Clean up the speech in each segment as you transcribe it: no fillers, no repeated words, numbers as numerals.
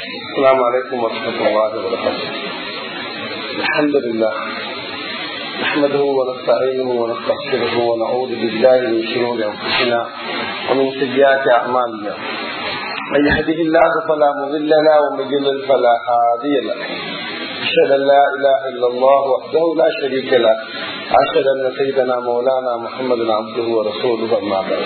السلام عليكم ورحمة الله وبركاته. الحمد لله نحمده ونستعينه ونستغفره ونعوذ بالله من شرور أنفسنا ومن سيئات أعمالنا. من يهده الله فلا مضل له ومن يضلل فلا هادي له. أشهد أن لا إله إلا الله وحده لا شريك له. أشهد أن سيدنا مولانا محمد عبده ورسوله أما بعد.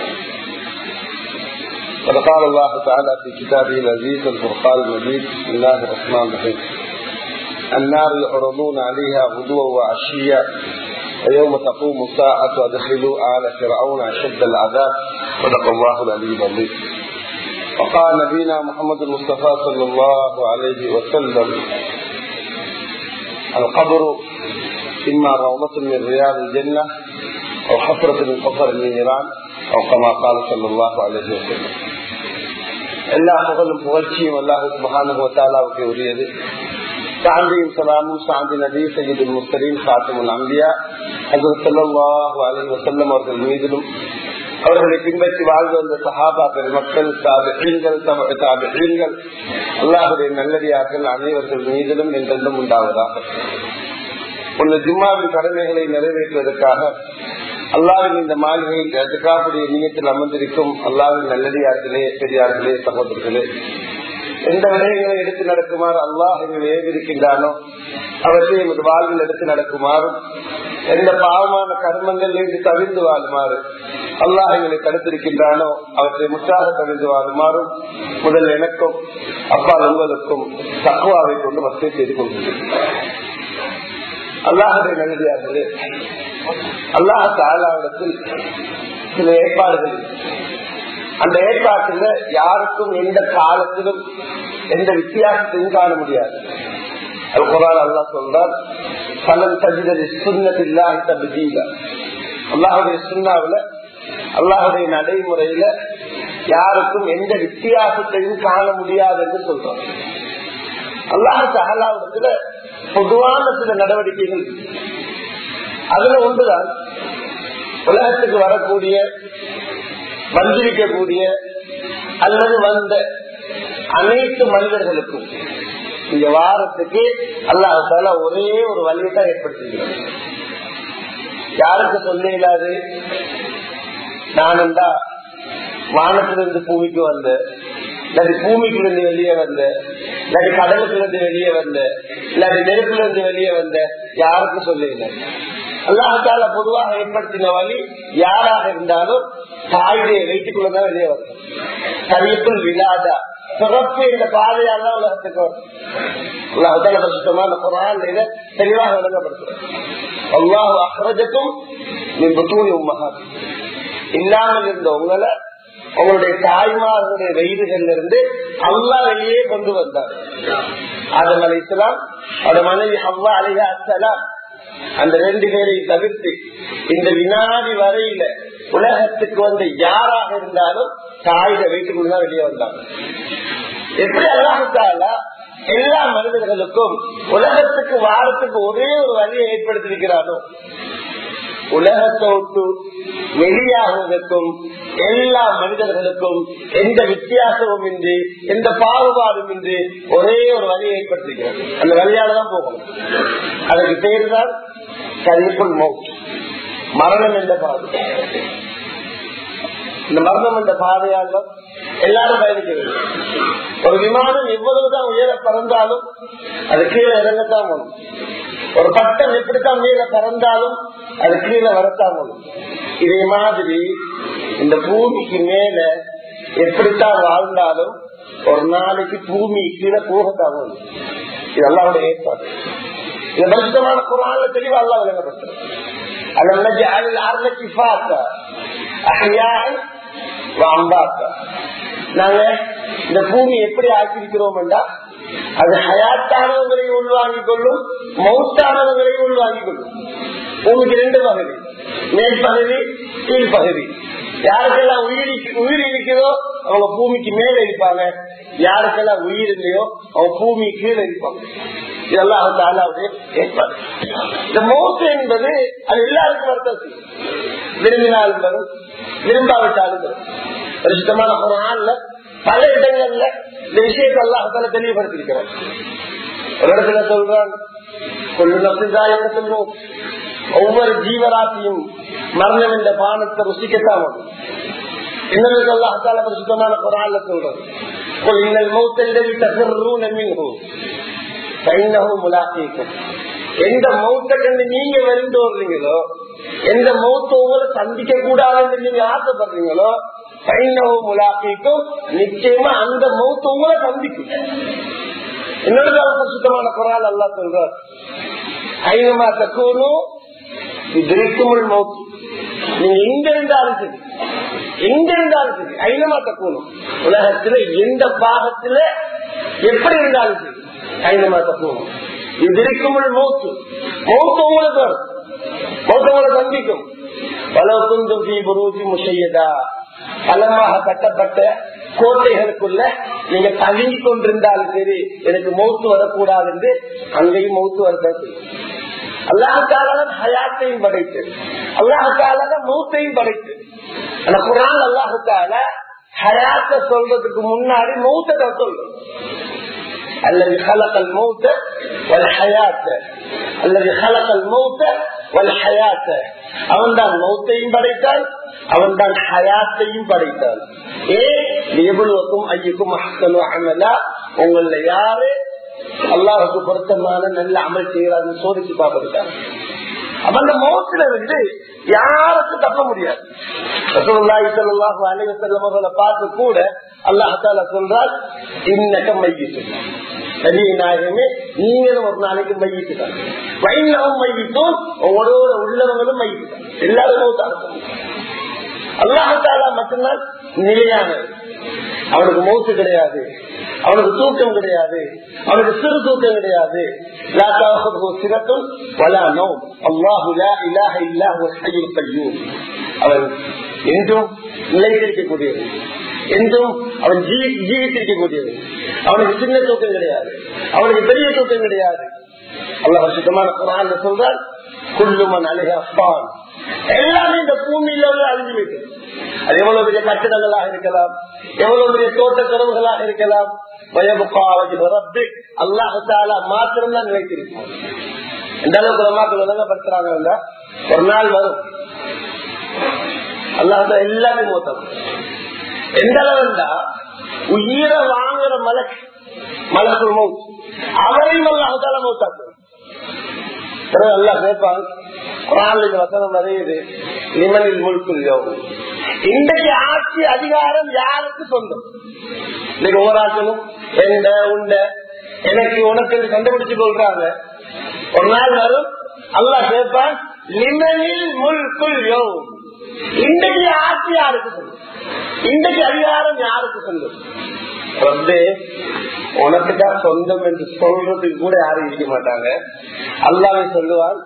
قد قال الله تعالى في كتابه العزيز الفرقان المجيد: بسم الله الرحمن الرحيم. النار يعرضون عليها غدوا وعشيا ويوم تقوم الساعة وادخلوا آل فرعون أشد العذاب. صدق الله العلي العظيم. وقال نبينا محمد المصطفى صلى الله عليه وسلم: القبر إما روضة من رياض الجنة أو حفرة من حفر النيران أو كما قال صلى الله عليه وسلم. எல்லா புகழும் புகழ்ச்சியும் அல்லாஹ் சுப்ஹானஹு வ தஆலாவுக்கு உரியது. சாந்தியும் சலாமும் சாந்தி நபி சய்யிதுல் முர்சலீன் காத்திமுல் அன்பியா ஹஜ்ரத் ஸல்லல்லாஹு அலைஹி வஸல்லம் அவர்கள் மீதிலும் அவர்களை பின்பற்றி வாழ்ந்து வந்த சஹாபா பெருமக்கள் தாபிஈன்கள் அல்லாஹ்வுடைய நல்லடியார்கள் அனைவர்கள் மீதிலும் என்றென்றும் உண்டாவதாக. உள்ள ஜும்மாவின் கடமைகளை நிறைவேற்றுவதற்காக அல்லாஹ்வின் இந்த மாளிகையில் இஅ்திகாஃபுடைய நியத்தில் அமர்ந்திருக்கும் அல்லாஹ்வின் நல்லடியார்களே, பெரியார்களே, சகோதரர்களே, எந்த விடயங்களை எடுத்து நடக்குமாறு அல்லாஹ் எங்களை ஏவிருக்கின்றானோ அவற்றை எமது வாழ்வில் எடுத்து நடக்குமாறும், எந்த பாவமான கர்மங்களிலிருந்து தவிர்த்து வாழுமாறு அல்லாஹ் எங்களை தடுத்திருக்கின்றானோ அவற்றை முற்றாக தவிர்த்து வாழுமாறும் முதல் எனக்கும் அப்பால் உங்களுக்கும் தக்வாவை கொண்டு வசதி செய்து கொள்கிறேன். அல்லாஹுடைய நல்லடியார்களே, அல்லாஹ் தஆலாவிடத்தில் சில ஏற்பாடுகள், அந்த ஏற்பாட்டில் யாருக்கும் எந்த காலத்திலும் எந்த வித்தியாசத்தையும் காண முடியாது. அல் குர்ஆன் அல்லாஹ் சொல்றார்: ஃபலன் தஜித லிசுன்னத்தில்லாஹி தப்தீலா. அல்லாஹ்வுடைய சுன்னாவுல, அல்லாஹ்வுடைய நடைமுறையில யாருக்கும் எந்த வித்தியாசத்தையும் காண முடியாது என்று சொல்றோம். அல்லாஹ் தஆலாவிடத்துல பொதுவான சில நடவடிக்கைகள், அதுல ஒன்றுதான் உலகத்துக்கு வரக்கூடிய, வந்திருக்கக்கூடிய அல்லது வந்த அனைத்து மனிதர்களுக்கும் இந்த வாரத்துக்கு அல்லாஹ் தஆலா ஒரே ஒரு வழியை தான் ஏற்படுத்திருக்கிறார். யாருக்கு சொல்ல இயலாது, நானண்டா வானத்திலிருந்து பூமிக்கு வந்த, இல்லாட்டி பூமிக்கிலிருந்து வெளியே வந்த, இல்லாட்டி கடலுக்குலிருந்து வெளியே வந்த, இல்லாட்டி நெருப்பிலிருந்து வெளியே வந்த, யாருக்கு சொல்ல இயலாது. அல்லாஹ் தஆலா பொதுவாக ஏற்படுத்தின வழி யாராக இருந்தாலும் தாயுடைய வயிற்றுக்குள்ளதான் வெளியே வரும். சரியத்துல் விலாதா, பிறப்பு என்ற பாதையால் தான் உலகத்துக்கு வரும். அல்லாஹ் தஆலா பரிசுத்தமான குர்ஆன்ல இதை தெளிவாக விளங்கப்படுத்துறார். அல்லாஹ் அக்ரஜக்கும் மின் புத்தூனி உம்மஹாத்திக்கும். இல்லாமல் இருந்த உங்களை உங்களுடைய தாய்மார்களுடைய வயிறுகள்ல இருந்து அல்லாஹ் வெளியே கொண்டு வந்தார். ஆதம் அலைஹிஸ்ஸலாம், அவருடைய மனைவி ஹவ்வா அலைஹிஸ்ஸலாம், அந்த ரெண்டு பேரை தவிர்த்து இந்த வினாடி வரையில உலகத்துக்கு வந்த யாராக இருந்தாலும் தாயிட வீட்டுக்குள்ளதான் வெளியே வந்தாங்க. எப்படி அல்லாஹ் தஆலா எல்லா மனிதர்களுக்கும் உலகத்துக்கு வாரத்துக்கு ஒரே ஒரு வழியை ஏற்படுத்தியிருக்கிறானோ, உலகத்தை விட்டு வெளியாகுவதற்கும் எல்லா மனிதர்களுக்கும் எந்த வித்தியாசமும் இன்றி, எந்த பாகுபாடும் இன்றி ஒரே ஒரு வழியை ஏற்படுத்திருக்கிறது. அந்த வழியாலதான் போகணும். அதுக்கு பேருதான் கரீபுல் மௌத், மரணம் என்ற பாதை. இந்த மரணம் என்ற பாதையால் எல்லாரும் பயணிக்கிறது. ஒரு விமானம் எவ்வளவுதான் உயர பறந்தாலும் அது கீழே இறங்கத்தான் போகணும். ஒரு பட்டம் எப்படித்தான் மேல பறந்தாலும் அது கீழே வரத்தான் போகணும். இதே மாதிரி இந்த பூமிக்கு மேல எப்படித்தான் வாழ்ந்தாலும் ஒரு நாளைக்கு பூமி கீழே போகத்தான் போகணும். இது அல்லாஹ்வுடைய ஏற்பாடு. இந்த பரிசுத்தமான குர்ஆன்ல தெளிவா அல்லாஹ் விளங்கப்படுத்துறார். அலம் நஜஅல் அர்த கிஃபாத்தா அஹ்யாஅன் வ அம்வாத்தா. நாங்க இந்த பூமி எப்படி ஆக்கியிருக்கிறோம் என்றா, அது ஹயாத்தானவங்களையும் உள்வாங்கிக் கொள்ளும், மௌத்தானவங்களையும் உள்வாங்கிக் கொள்ளும். பூமிக்கு ரெண்டு பகுதி, மேல் பகுதி, கீழ் பகுதி. யாருக்கெல்லாம் உயிர் இருக்கிறதோ அவங்க பூமிக்கு மேல இருப்பாங்க, யாருக்கெல்லாம் உயிர் இல்லையோ அவங்க பூமி கீழே இருப்பாங்க. இதெல்லாம் அல்லாஹ்வுடைய ஏற்பாடு. இந்த மௌத் என்பது அது எல்லாருக்கும் அர்த்தம் செய்யும். விரும்பினாலும் வரும், விரும்பாவிட்டாலும் வரும். பரிசுத்தமான குர்ஆன்ல பல இடங்கள்ல இந்த விஷயத்தை அல்லாஹ் தெளிவுபடுத்திருக்கிறார். ஒரு இடத்துல சொல்றான், ஒவ்வொரு ஜீவராசியும் மரணம் என்ற பானத்தை ருசிக்கத்தான் வரும். இன்னொரு அல்லாஹால சுத்தமான குரான்ல சொல்றது, எந்த மௌத்தை கண்டு நீங்க வருந்து வர்றீங்களோ, எந்த மௌத்த உங்களை சந்திக்க கூடாதுன்னு நீங்க ஆசைப்படுறீங்களோ, முலாக்கிக்கும் நிச்சயமா அந்த மௌத்த உங்களை சந்திக்கும். இன்னொரு சுத்தமான குரான் அல்லாஹ் சொல்றார், ஐநமா தக்கூனும் இதுக்குமுள் மௌத்து. நீங்க எங்க இருந்தாலும் சரி, எங்க இருந்தாலும் சரி, ஐநமா தக்கூனும், உலகத்துல எந்த பாகத்துல எப்படி இருந்தாலும் சரி, ஐநமா தக்கூனும் இதுக்குமுள் மௌத்து. மௌத்து உங்களுக்கு வரும், மௌத்து உங்களை சந்திக்கும். பல குந்தும் புரூஜி முஷையதா, பலமாக கட்டப்பட்ட கோட்டைகளுக்குள்ள நீங்க தழுங்கி கொண்டிருந்தாலும் சரி, எனக்கு மௌத்து வரக்கூடாது என்று அங்கேயும் மௌத்து வரதான் செய்யும். அல்லாஹுக்காக ஹயாத்தையும் படைத்து, அல்லாஹுக்காக மௌத்தையும் படைத்து. ஆனா குர்ஆன் அல்லாஹுக்காக ஹயாத்தை சொல்றதுக்கு முன்னாடி மௌத்தை சொல்றோம். الذي خلق الموت والحياة الذي خلق الموت والحياة அவன்தான் மௌத்தையும் படைத்தான், அவன்தான் ஹயாத்தையும் படைத்தான். ஏபுலுக்கும் ஐயுக்கும் அஹ்சனு அமலா, உங்கள யாரு அல்லாஹ்வுக்கு பொருத்தமான நல்ல அமல் செய்யறாருன்னு சோதிச்சு பார்த்துட்டாங்க. அப்ப அந்த மௌத்துல இருந்து யாருக்கும் தப்ப முடியாது. ரசூலுல்லாஹி ஸல்லல்லாஹு அலைஹி வஸல்லம் அவர்களை பார்த்து கூட அல்லாஹ் தஆலா சொல்றார், இன்னக மையித்துன், நபியே நாயகமே நீங்களும் ஒரு நாளைக்கு மையித்துதான், வைனஹும் மையித்துன், உங்களோட உள்ளவங்களும் மையித்துதான், எல்லாரும் மௌத்தான. அல்லாஹ் தஆலா மட்டும்தான் நிலையானது. அவனுக்கு மௌத்து கிடையாது, அவனுக்கு தூக்கம் கிடையாது, அவனுக்கு சிறு தூக்கம் கிடையாது. அவன் என்றும் நிலைத்திருக்கக்கூடியது, என்றும் அவன் ஜீவித்திருக்கக்கூடியது. அவனுக்கு சின்ன தூக்கம் கிடையாது, அவனுக்கு பெரிய தூக்கம் கிடையாது. அல்லாஹ் சுத்தமான குர்ஆன்ல சொல்றான், குல்லுமன் அலைஹா ஃபான், எல்லாமே இந்த பூமியில உள்ள அழிஞ்சு வைக்கும். அது எவ்வளவு பெரிய கட்டிடங்களாக இருக்கலாம், எவ்வளவு பெரிய தோட்ட கதவுகளாக இருக்கலாம், அல்லாஹ் தஆலா மாத்திரம்தான் நினைத்திருக்கும். எந்த அளவுக்கு மக்கள் ஒழுங்கப்படுத்துறாங்க, ஒரு நாள் வரும் அல்லாஹ் எல்லாத்தையும் மொத்தம். எந்த அளவுண்டா உயிரை வாங்குற மலக்குள் மௌத், அவரையும் அல்லாஹ் தஆலா மௌத்தாக்கு. அல்லாஹ் கேட்பான், வசனம் நிறையுது, நிமனில் முழுக்குள் யோகம். இன்றைக்கு ஆட்சி அதிகாரம் யாருக்கு சொந்தம்? இன்னைக்கு ஒவ்வொரு எந்த உண்ட எனக்கு உனக்கு கண்டுபிடிச்சு கொள்றாங்க. ஒரு நாள் வரும் அல்லாஹ் கேட்பான், நிமனில் முழுக்குள் யோகம். இன்றைக்கு ஆட்சி யாருக்கு சொந்தம்? இன்றைக்கு அதிகாரம் யாருக்கு சொந்தம்? உனக்குதான் சொந்தம் என்று சொல்றதுக்கு கூட யாரும் இருக்க மாட்டாங்க. அல்லாஹ்வே சொல்லுவான்,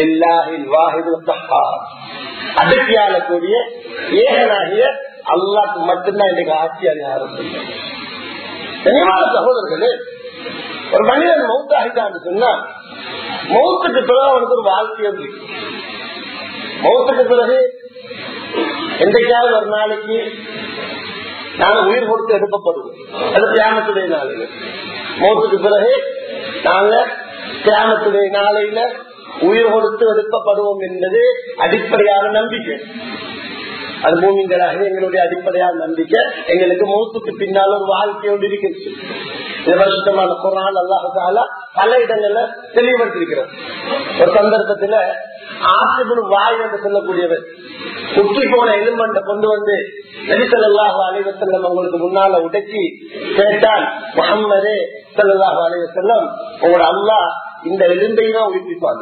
அதற்காலக்கூடிய ஏகனாகிய அல்லாஹ்க்கு மட்டும்தான் இன்னைக்கு ஆட்சி அதிகாரம் சொந்தம். கனிவான சகோதரர்களே, ஒரு மனிதன் மௌத்தாகிட்டான்னு சொன்னா மௌத்துக்கு பிறகு அவனுக்கு ஒரு வாழ்க்கையும் இருக்கு. மௌத்துக்கு பிறகு என்றைக்காவது ஒரு நாளைக்கு நாங்க உயிர் கொடுத்து எடுக்கப்படுவோம். அது கியாமத்துடைய நாளையில. மௌத்துக்கு பிறகு நாங்க கியாமத்துடைய நாளையில உயிர் கொடுத்து எடுக்கப்படுவோம் என்பது அடிப்படையான நம்பிக்கை. அது மூமின்களாக எங்களுடைய அடிப்படையான நம்பிக்கை. எங்களுக்கு மௌத்துக்கு பின்னால் ஒரு வாழ்க்கையோடு இருக்கிறது. வருஷமான குர்ஆன் அல்லாஹ் தஆலா பல இடங்கள்ல தெளிவுபடுத்திருக்கிறார். ஒரு சந்தர்ப்பத்துல ஆசிபுல் வாய் என்று சொல்லக்கூடியவர் உச்சி போன எலும்பண்டை கொண்டு வந்து நபி ஸல்லல்லாஹு அலைஹி வஸல்லம் அவங்களுக்கு முன்னால உடைச்சி கேட்டால், முஹம்மதே ஸல்லல்லாஹு அலைஹி வஸல்லம், உங்களோட அல்லாஹ் இந்த எலும்பை தான் உயிர்ப்பிப்பாங்க.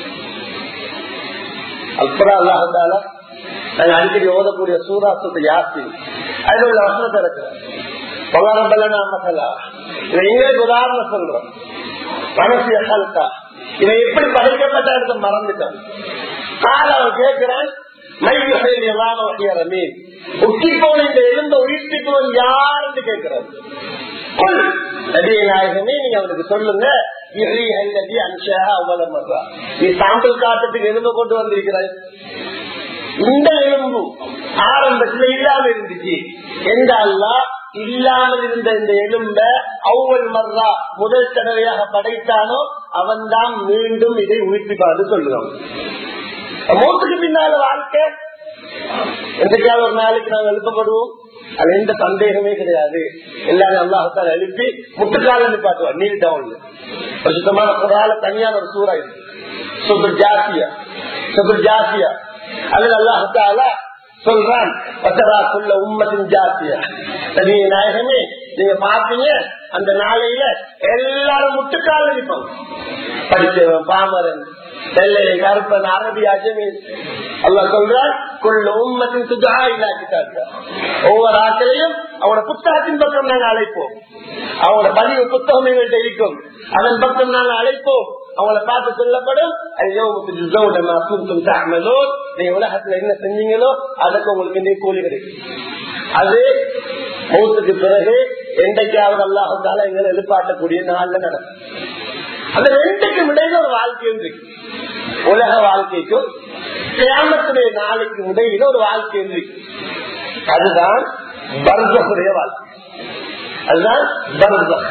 அல்பரா அல்லாஹ் தஆலா நாங்க அடிக்கடி ஓதக்கூடிய சூராத்து யாசின், அதுல உள்ள வசனத்தை இருக்கிறார். எங்களுக்கு உதாரணம் சொல்றோம், மனசிய ஹல்கா இவன் எப்படி படைக்கப்பட்ட இடத்த மறந்துட்டான். அவன் கேட்கிறான், உச்சி போன இந்த எலும்ப உயிர்ப்பிப்பவன் யார் என்று கேட்கிறான். நாயகமே நீங்க அவனுக்கு சொல்லுங்க, நீ சாம்பல் காட்டத்துக்கு எலும்ப கொண்டு வந்திருக்கிறாய். இந்த எலும்பு ஆரம்பத்துல இல்லாம இருந்துச்சு. எந்த அல்லாஹ் இல்லாமல் இருந்த இந்த எலும்ப அவ்வளவு மர்ரா முதல் தடவையாக படைத்தானோ அவன் தான் மீண்டும் இதை உயிர்ப்பிப்பாரு சொல்லுவான். மௌத்துக்கு பின்னால வாழ்க்கை என்றைக்காவது ஒரு நாளைக்கு நாங்கள் எழுப்பப்படுவோம், அது எந்த சந்தேகமே கிடையாது. எல்லாரும் அல்லாஹால எழுப்பி முட்டுக்கால நிப்பாட்டுவார். நீல் டவுன்ல சுத்தமான குரால தனியான ஒரு சூறா இது சுபர் ஜாசியா. அதுல அல்லாஹால சொல்றான் உம்மத்தின் ஜாசியா. நாயகமே நீங்க பாத்தீங்க அந்த நாளையில எல்லாரும் முட்டுக்கால நிற்பாங்க. படிச்சவன் பாமரன் வெள்ளை கருப்பன் அரபி அஜமி அல்லாஹ் சொல்றான் உம்மத்தின் சுதா இல்லாக்கிட்டாங்க. ஒவ்வொரு ஆட்களையும் அவனோட புத்தகத்தின் பக்கம் நாங்கள் அழைப்போம். அவனோட பதிவு புத்தகம் எங்கள்கிட்ட இருக்கும், அதன் பக்கம் நாங்கள் அழைப்போம். அவங்கள பார்த்து சொல்லப்படும் நீங்க உலகத்துல என்ன செஞ்சீங்களோ அதுக்கு உங்களுக்கு இன்னைக்கு கூலி கிடைக்கும். அது மௌத்துக்கு பிறகு என்றைக்காவது அல்லாஹால எங்களை எதிர்பார்க்கக்கூடிய நாள்ல நடக்கும். அந்த ரெண்டுக்கும் இடையில ஒரு வாழ்க்கை இருக்கு. உலக வாழ்க்கைக்கும் கியாமத்துடைய நாளைக்கு இடையில ஒரு வாழ்க்கை இருக்கு. அதுதான் பர்ஸகுடைய வாழ்க்கை. அதுதான் பர்ஸக்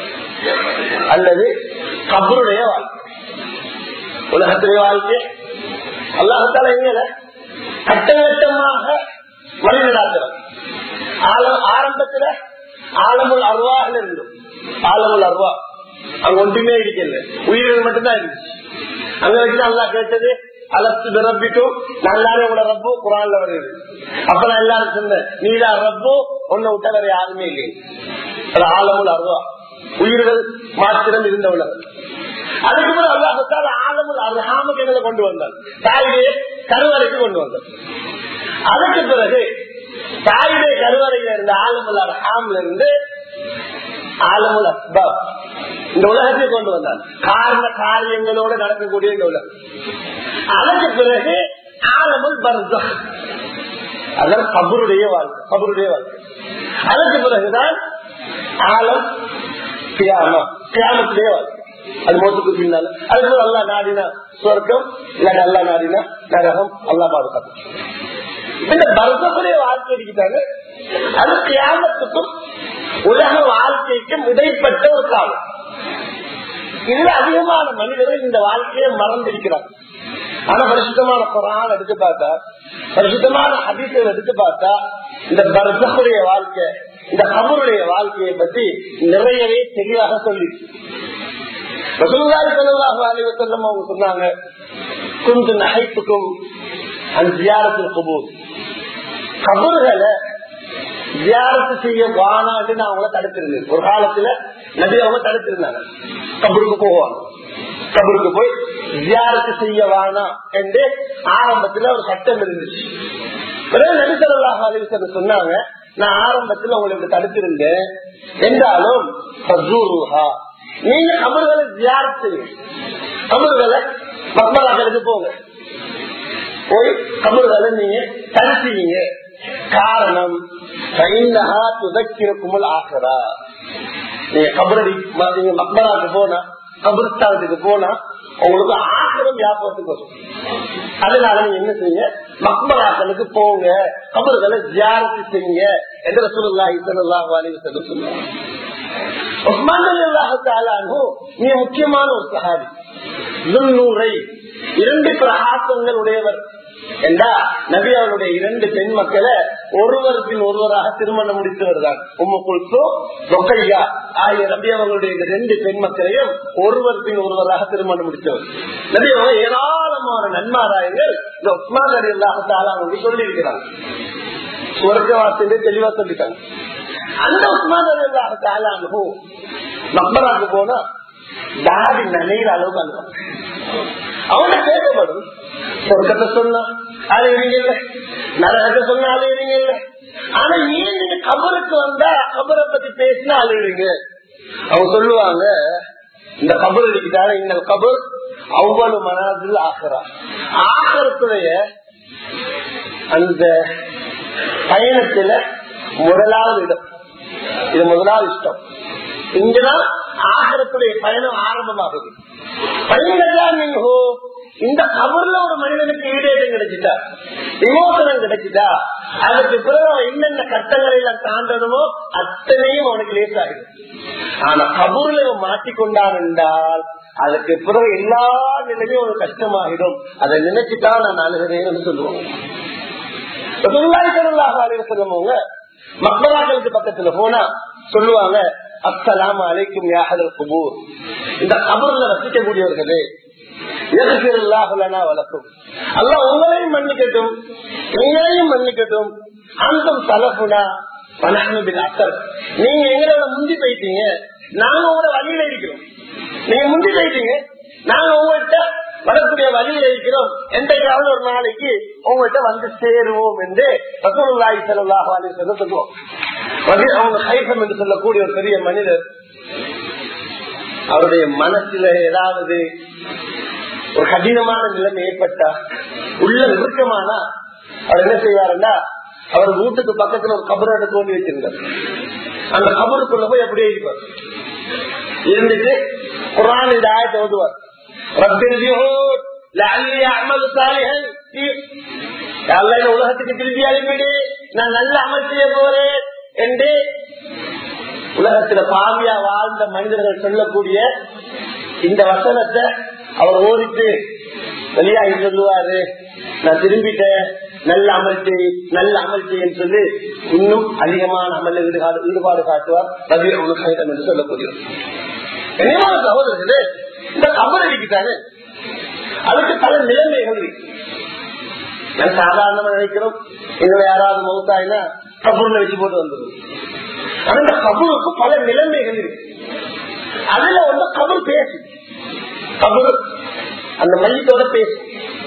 அல்லது கபருடைய வாழ்க்கை. உலகத்துடைய வாழ்க்கை அல்லாஹால எங்கல கட்டங்கட்டமாக வழிநடாத்துறோம். ஆரம்பத்துல ஆலமுல் அர்வாஹ்ல இருந்தோம். ஆலமுல் அர்வா அங்க ஒன்றுமே இருக்கல, உயிர்கள் மட்டும்தான் இருந்துச்சு. அங்க வச்சு அல்லா கேட்டது அலத்து ரப்பிக்கும் நல்லாரே உங்களோட ரப்பு குரான்ல வருது. அப்ப நான் எல்லாரும் சொன்னேன் நீதான் ரப்பு, ஒன்ன விட்டா வேற யாருமே இல்லை. அது ஆலமுல் அர்வா, உயிர்கள் மாத்திரம் இருந்த உலகம். அதுக்கு பிறகு அல்லாஹ் ஆலமுல் அர்ஹாமுக்கு எங்களை கொண்டு வந்தார், தாயுடைய கருவறைக்கு கொண்டு வந்தார். அதுக்கு பிறகு தாயுடைய கருவறையில இருந்து ஆலமுல் அர்ஹாம்ல இருந்து ஆலமுல் அஸ்பாப் இந்த உலகத்தை கொண்டு வந்தார். காரண காரியங்களோடு நடக்கக்கூடிய இந்த உலகம். அதற்கு பிறகு ஆலமுல் பர்ஸக், அதான் கபருடைய வாழ்க்கை. கபருடைய வாழ்க்கை. அதற்கு பிறகுதான் ஆலம் கியாமத்துடைய வாழ்க்கை. அது மோசத்துக்கு பின்னால அதுக்கு அல்லா நாடினா சொர்க்கம், இல்லாட்டி அல்லா நாடினா நரகம். அல்லா பாதுகாப்பு. இந்த பர்ஸக்குடைய வாழ்க்கை இருக்கிட்டாங்க. அது கியாமத்துக்கும் உலக வாழ்க்கைக்கும் இடைப்பட்ட ஒரு காலம். இதுல அதிகமான மனிதர்கள் இந்த வாழ்க்கையை மறந்திருக்கிறாங்க. ஆனா பரிசுத்தமான குர்ஆன் எடுத்து பார்த்தா, பரிசுத்தமான ஹதீஸை எடுத்து பார்த்தா இந்த பர்ஸக்குடைய வாழ்க்கை, இந்த கபருடைய வாழ்க்கையை பற்றி நிறையவே தெளிவாக சொல்லி ரசூலுல்லாஹி ஸல்லல்லாஹு அலைஹி வஸல்லம் அவங்க சொன்னாங்க, குன்து நஹைத்துக்கும் அன் ஜியாரத்துல் குபூர், கபர்களை ஜியாரத்து செய்ய வானான்னு நான் அவங்கள தடுத்திருந்தேன். ஒரு காலத்துல நபி அவங்க தடுத்திருந்தாங்க, கபருக்கு போவாங்க, கபருக்கு போய் ஜியாரத்து செய்ய வானா என்று ஆரம்பத்துல ஒரு சட்டம் இருந்துச்சு. பிறகு நபி ஸல்லல்லாஹு அலைஹி வஸல்லம் சொன்னாங்க, நான் ஆரம்பத்துல உங்களுக்கு தடுத்திருந்தேன் என்றாலும் நீங்க கபர்களை ஜியாரத்து செய்யுங்க, கபர்களை மக்பராக்களுக்கு போங்க, போய் கபர்களை நீங்க தடுத்தீங்க. காரணம் ஆகிறா, நீங்க கபரடி மக்பராக்கு போனா, கபரிஸ்தானத்துக்கு போனா உங்களுக்கு ஆசிரம் வியாபாரத்துக்கு வரும். அதனால நீங்க என்ன செய்யுங்க, மக்பராக்களுக்கு போங்க, கபர்களை ஜியாரத்து செய்யுங்க என்று ரசூலுல்லாஹி ஸல்லல்லாஹு அலைஹி வஸல்லம் சொன்னாங்க. உஸ்மான் ரலியல்லாஹு தஆலா அன்ஹு மிக முக்கியமான ஒரு சஹாபி, ஸுன்னூரை, இரண்டு பிரகாசங்கள் உடையவர். என்றா நபி அவருடைய இரண்டு பெண் மக்களை ஒருவர் பின் ஒருவராக திருமணம் முடித்தவர் தான் உம்மு குல்சூம், ருக்கையா ஆகிய நபி அவர்களுடைய இரண்டு பெண் மக்களையும் ஒருவர் பின் ஒருவராக திருமணம் முடித்தவர். நபி அவங்க ஏராளமான நன்மாராயங்கள் இந்த உஸ்மான் ரலியல்லாஹு தஆலா அன்ஹு சொல்லி இருக்கிறாங்க. சுவர்க்கவாசியிலே தெளிவா சொல்லிட்டாங்க. அந்த உஸ்மான் ரலியல்லாஹு தஆலா அன்ஹு மக்பராக்கு போனா தாடி நனைகிற அளவுக்கு அனுபவம். அவங்க கேட்கப்படும், சொர்க்கத்தை சொன்னா அழுகிறீங்கல்ல, நரகத்தை சொன்னா அழுகிறீங்கல்ல, ஆனா ஏன் நீங்க கபருக்கு வந்தா கபரை பத்தி பேசினா அழுகிறீங்க? அவங்க சொல்லுவாங்க, இந்த கபர் இருக்கிறாங்க, இந்த கபர் அவ்வளவு மனதில் ஆகிறா, ஆகிறத்துடைய அந்த பயணத்துல முதலாவது இடம், இது முதலாவது இஷ்டம். இங்கதான் ஆகரத்து சொர்க்கத்துடைய பயணம் ஆரம்பமாகுது. இந்த கபர்ல ஒரு மனிதனுக்கு ஈடேற்றம் கிடைச்சிட்டா, விமோசனம் கிடைச்சிட்டா, அதுக்கு பிறகு என்னென்ன கட்டங்களை எல்லாம் தாண்டணுமோ அத்தனையும் அவனுக்கு லேசாகிடும். ஆனா கபூர்ல மாட்டிக்கொண்டான் என்றால் அதுக்கு பிறகு எல்லா நிலையும் ஒரு கஷ்டமாகிடும். அதை நினைச்சுதான் நான் அழுகிறேன்னு சொல்லுவோம். சொல்லுவாங்க மக்பராக்களுக்கு பக்கத்துல போனா சொல்லுவாங்க, அஸ்ஸலாமு அலைக்கும் யா அஹ்லல் குபூர், இந்த கபூர்ல வசிக்கக்கூடியவர்களே, வளர்க்கும் அல்ல உங்களையும் மன்னிக்கட்டும் எங்களையும் மன்னிக்கட்டும். அந்தம் தலப்புனா அக்கர், நீங்க எங்களோட முந்தி போயிட்டீங்க, நாங்க உங்களோட வழியில இருக்கிறோம். நீங்க முந்தி போயிட்டீங்க, நாங்க உங்கள்கிட்ட வரக்கூடிய வழியில இருக்கிறோம். என்றைக்காவது ஒரு நாளைக்கு உங்கள்கிட்ட வந்து சேருவோம் என்று ரசூலுல்லாஹி ஸல்லல்லாஹு அலைஹி வஸல்லம் சொல்லுவோம். அவங்க ஹைசம் என்று சொல்லக்கூடிய ஒரு பெரிய மனிதர், அவருடைய மனசுல ஏதாவது ஒரு கடினமான நிலைமை ஏற்பட்டா, உள்ள நெருக்கமானா அவர் என்ன செய்வாருன்னா, அவர் வீட்டுக்கு பக்கத்துல ஒரு கபரை தோண்டி வச்சிருந்தார். அந்த கபருக்குள்ள போய் அப்படியே இருப்பார். இருந்துட்டு குர்ஆன் இந்த ஆயத்தை ஓதுவார், உலகத்துக்கு திருப்பி அனுப்பிடு, நான் நல்ல அமல் செய்ய போறேன் என்று உலகத்துல பாவியா வாழ்ந்த மனிதர்கள் சொல்லக்கூடிய இந்த வசனத்தை அவர் ஓடிட்டு வெளியாகி சொல்லுவாரு, நான் திரும்பிட்டேன், நல்ல அமல் செய்யும் சொல்லி இன்னும் அதிகமான அமல் ஈடுபாடு காட்டுவார் என்று சொல்லக்கூடியவர். என்னமான சகோதரர்களே, இந்த கபர் இருக்கிட்டாரு, அதுக்கு பல நிலைமைகள் இருக்கு. நான் சாதாரணமா நினைக்கிறோம், எங்களை யாராவது மௌத்தாயினா கபூர்ல வச்சு போட்டு வந்துடும். ஆனா இந்த கபூருக்கு பல நிலைமைகள் இருக்கு. அதுல வந்து கபூர் பேசு, கபூர் அந்த மையத்தோட பேசு.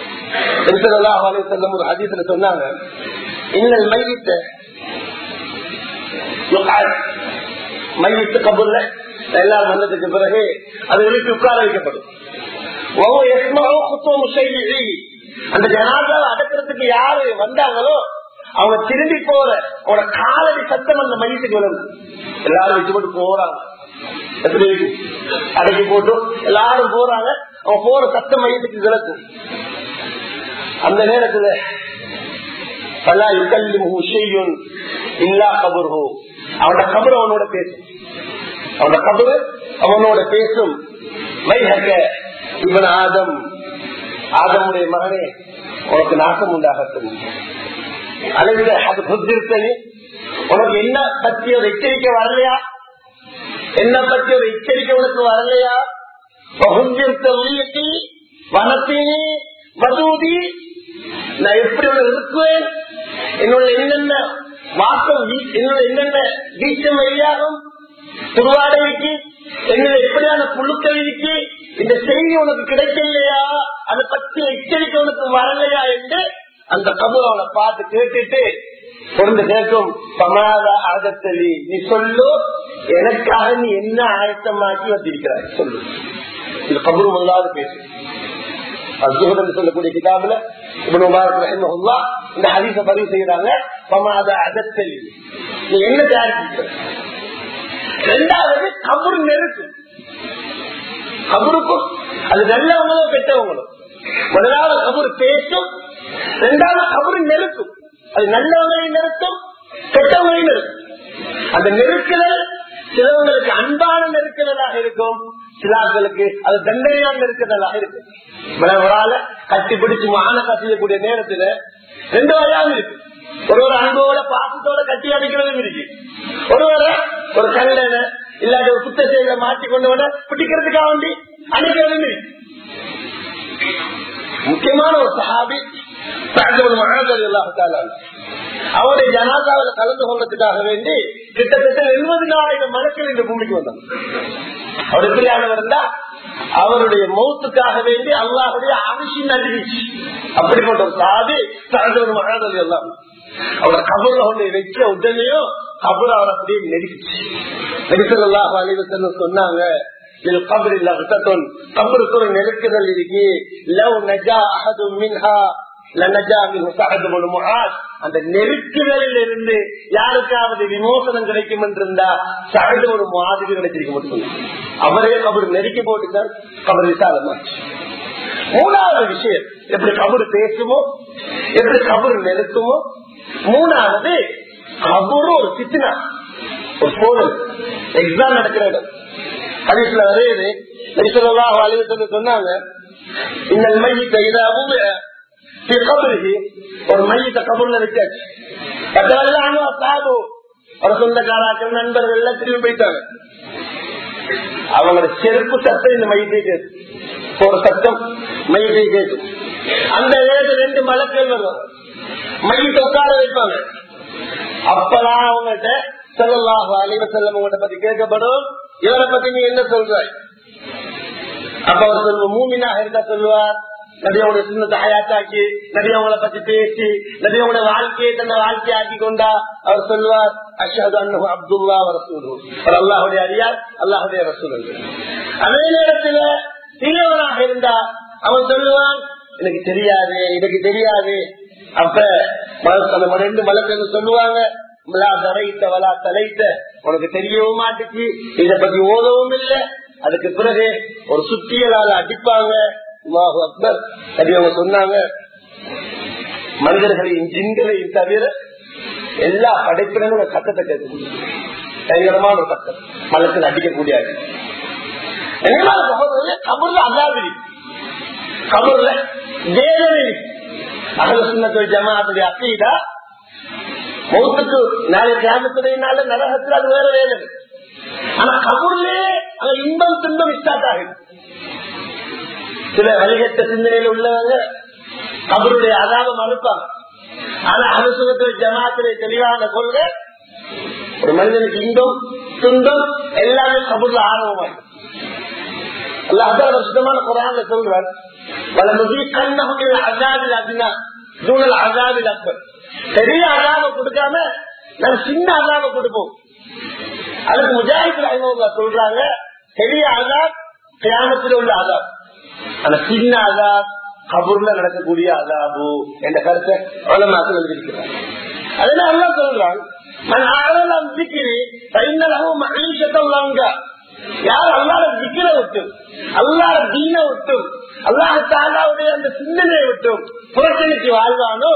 ஒரு ஹதீஸ்ல சொன்னாங்க, இன்னல் மையத்தை மையத்து கபூர்ல எல்லாரும் வந்ததுக்கு பிறகு அது எழுப்பி உட்கார வைக்கப்படும். அந்த ஜனாதாவை அடக்கிறதுக்கு யாரு வந்தாங்களோ அவங்க திரும்பி போற அவனோட காலடி சத்தம் அந்த மையத்துக்கு விழுந்து எல்லாரும் வச்சு போட்டு போறாங்க. எப்படி அடக்கி போட்டு எல்லாரும் போறாங்க, அவன் போற சத்தம் மையத்துக்கு விளக்கும். அந்த நேரத்துல பலா யுகல்லிமு ஷையுன் இல்லா கபருஹு, அவனோட கபர் அவனோட பேசும், அவனோட கபரு அவனோட பேசும். மைஹக இப்னு ஆதம், ஆதமுடைய மகனே உனக்கு நாசம் உண்டாகட்டும். அளவில் அது புத்திருத்தனி, உனக்கு என்ன பற்றி ஒரு எச்சரிக்கை வரலையா, என்ன பற்றி ஒரு எச்சரிக்கை உனக்கு வரலையா? வனத்தினி வதூதி, நான் எப்படி உனக்கு இருக்குவேன், என்னோட என்னென்ன வாக்கம், என்னோட என்னென்ன வீச்சம் வெளியாகும், துருவாடைக்கு என்னோட எப்படியான புழுக்கள் இருக்கு, இந்த செய்தி உனக்கு கிடைக்கலையா, அதை பற்றி எச்சரிக்கை உனக்கு வரலையா என்று அந்த கபூர் அவனை பார்த்து கேட்டுட்டு பொருந்து கேட்கும், சமாத ஆகத்தலி, நீ சொல்லு, எனக்காக நீ என்ன ஆயத்தமாக்கி வந்திருக்கிறாய் சொல்லு. இது கபூர் முல்லாது பேசு. அசுகன் சொல்லக்கூடிய கிதாபுல இப்னு முபாரக் ரஹிமஹுல்லாஹ் இந்த ஹதீஸை பதிவு செய்யறாங்க. சமாத ஆகத்தலி, நீ என்ன தயாரிச்சிருக்க. இரண்டாவது கபூர் நெருக்கு, கபூருக்கும் அது நல்லவங்களோ கெட்டவங்களோ. முதலாவது கபூர் பேசும், இரண்டாவது கபூர் நெருக்கும். அது நல்லவங்களையும் நெருக்கும், கெட்டவங்களையும் நெருக்கும். அந்த நெருக்குதல் சிலவங்களுக்கு அன்பான நெருக்குதலாக இருக்கும், சிலாக்களுக்கு அது தண்டனையான நெருக்குதலாக இருக்கும். ஒரு ஆள கட்டி பிடிச்சு மான கசியக்கூடிய நேரத்துல ரெண்டு வகையாக இருக்கு. ஒருவர் அன்போட பாசத்தோட கட்டி அடிக்கிறதும் இருக்கு, ஒருவரை ஒரு கல்லனை இல்லாத ஒரு குத்த செயலை மாற்றிக்கொண்டவன பிடிக்கிறதுக்காக வேண்டி அடிக்கிறதும் இருக்கு. முக்கியமான ஒரு சஹாபி அவருடைய ஜனாதாவில் கலந்து கொள்றதுக்காக வேண்டி கிட்டத்தட்ட 70,000 மலக்கள் இந்த பூமிக்கு வந்தாங்க. அவர் எப்படியானவர் இருந்தா, அவருடைய மௌத்துக்காக வேண்டி அல்லாஹுடைய அரிசின் அதிர்ச்சி அப்படிப்பட்ட ஒரு சாதி மகாதல் எல்லாம் அவரை கபூர்ல கொண்டு வைக்க உடனேயோ கபூர் அவர் அப்படியே நெருக்கிச்சு. நெரிசல்லாஹ் அலைஹி சொன்னாங்க, கபருக்கு ஒரு நெருக்குதல் இருக்கு. லவ் நஜா அஹதும் மின்ஹா அந்த நெருக்குதலில் இருந்து யாருக்காவது விமோசனம் கிடைக்கும் என்றிருந்தா சகது ஒரு மாதிரி கிடைச்சிருக்க மட்டும். அவரே கபர் நெருக்கி போட்டுதான் கபர் விசாலமாச்சு. மூணாவது விஷயம், எப்படி கபர் பேசுமோ, எப்படி கபர் நெருக்குமோ. மூணாவது கபரு ஒரு சித்தினா, ஒரு சோதனை, எக்ஸாம் நடக்கிற இடம். ஹதீஸ்ல வரையுது, சொன்னாங்க இந்த மையத்தை இதாவும் ஒரு மையத்தை கபூர்ல வச்சாச்சு. ஒரு சொந்தக்காராக்கள் நண்பர்கள் எல்லாம் திரும்பி போயிட்டாங்க. அவங்களோட செருப்பு சத்தம் இந்த மையத்தை கேட்டு, ஒரு சத்தம் மையத்தை கேட்டு, அந்த நேரத்தில் 2 மலக்கள் வருவாங்க, மையத்தை உட்கார வைப்பாங்க. அப்பதான் அவங்கள்ட்ட ஸல்லல்லாஹு அலைஹி வஸல்லம் உங்கள்ட்ட பத்தி கேட்கப்படும், இவரை பத்தி நீ என்ன சொல்றாய்? அப்ப அவர் சொல்லுவார், மூமினாக இருந்தா சொல்லுவார், நபியோட சுன்னத்தை ஹயாத்தாக்கி, நபி அவங்களை பத்தி பேசி, நபியோட வாழ்க்கையை தன்னை வாழ்க்கையாக்கி கொண்டா அவர் சொல்லுவார், அஷ்ஹது அன்னஹு அப்துல்லாஹ் வ ரசூலுஹு, அவர் அல்லாஹ்வுடைய அடியார், அல்லாஹ்வுடைய ரசூல். அதே நேரத்துல தீயவனாக இருந்தா அவன் சொல்லுவான், எனக்கு தெரியாது, எனக்கு தெரியாது. அப்ப 2 மலக்கள் சொல்லுவாங்க, உனக்கு தெரியவும் மாட்டுச்சு, இத பத்தி ஓதவும் இல்லை. அதுக்கு பிறகு ஒரு சுத்தியலால அடிப்பாங்க. அல்லாஹு அக்பர். அவங்க சொன்னாங்க, மனிதர்களையும் ஜின்களையும் தவிர எல்லா படைப்பினரும் சத்தத்தை கேட்க பயங்கரமான ஒரு சத்தம் மலத்தில் அடிக்கக்கூடிய. கபூர்ல அல்லாவிரி, கபூர்ல வேதனை. அகல சுன்னத்துல் ஜமாஅத்துடைய அக்கீதா, மௌத்துக்கு நாளை கியாமத்துடைய நாள் நரகத்தில் அது வேற வேதனை. ஆனா கபூர்லே அங்க இன்பம் துன்பம் ஸ்டார்ட் ஆகுது. சில வழிகட்ட சிந்தனையில் உள்ளவங்க கபருடைய அதாப மறுப்பாங்க. ஆனா அனுசுகத்துடைய ஜமாத்துடைய தெளிவான கொள்கை, ஒரு மனிதனுக்கு இன்பம் துன்பம் எல்லாமே கபூர்ல ஆரம்பமாயிடும். அல்லாஹ் சுத்தமான குர்ஆன்ல சொல்றார், பெரிய அதாப கொடுக்காம நம்ம சின்ன அதாப கொடுப்போம். அதுக்கு முஜாஹித் ரஹிமஹுல்லாஹ் சொல்றாங்க, பெரிய அதாப் கியாமத்தில் உள்ள அதாப், ஆனா சின்ன அதாப் கபூர்ல நடக்கக்கூடிய அதாபு என்ற கருத்தை உலமாக்கள் எழுதியிருக்கிறார். அதனால அல்லாஹ் சொல்றான், யார் அல்லாஹ் திக்ர விட்டும், அல்லாஹ் தீன விட்டும், அல்லாஹ் தஆலாவுடைய அந்த சிந்தனையை விட்டும் புறக்கணித்து வாழ்வானோ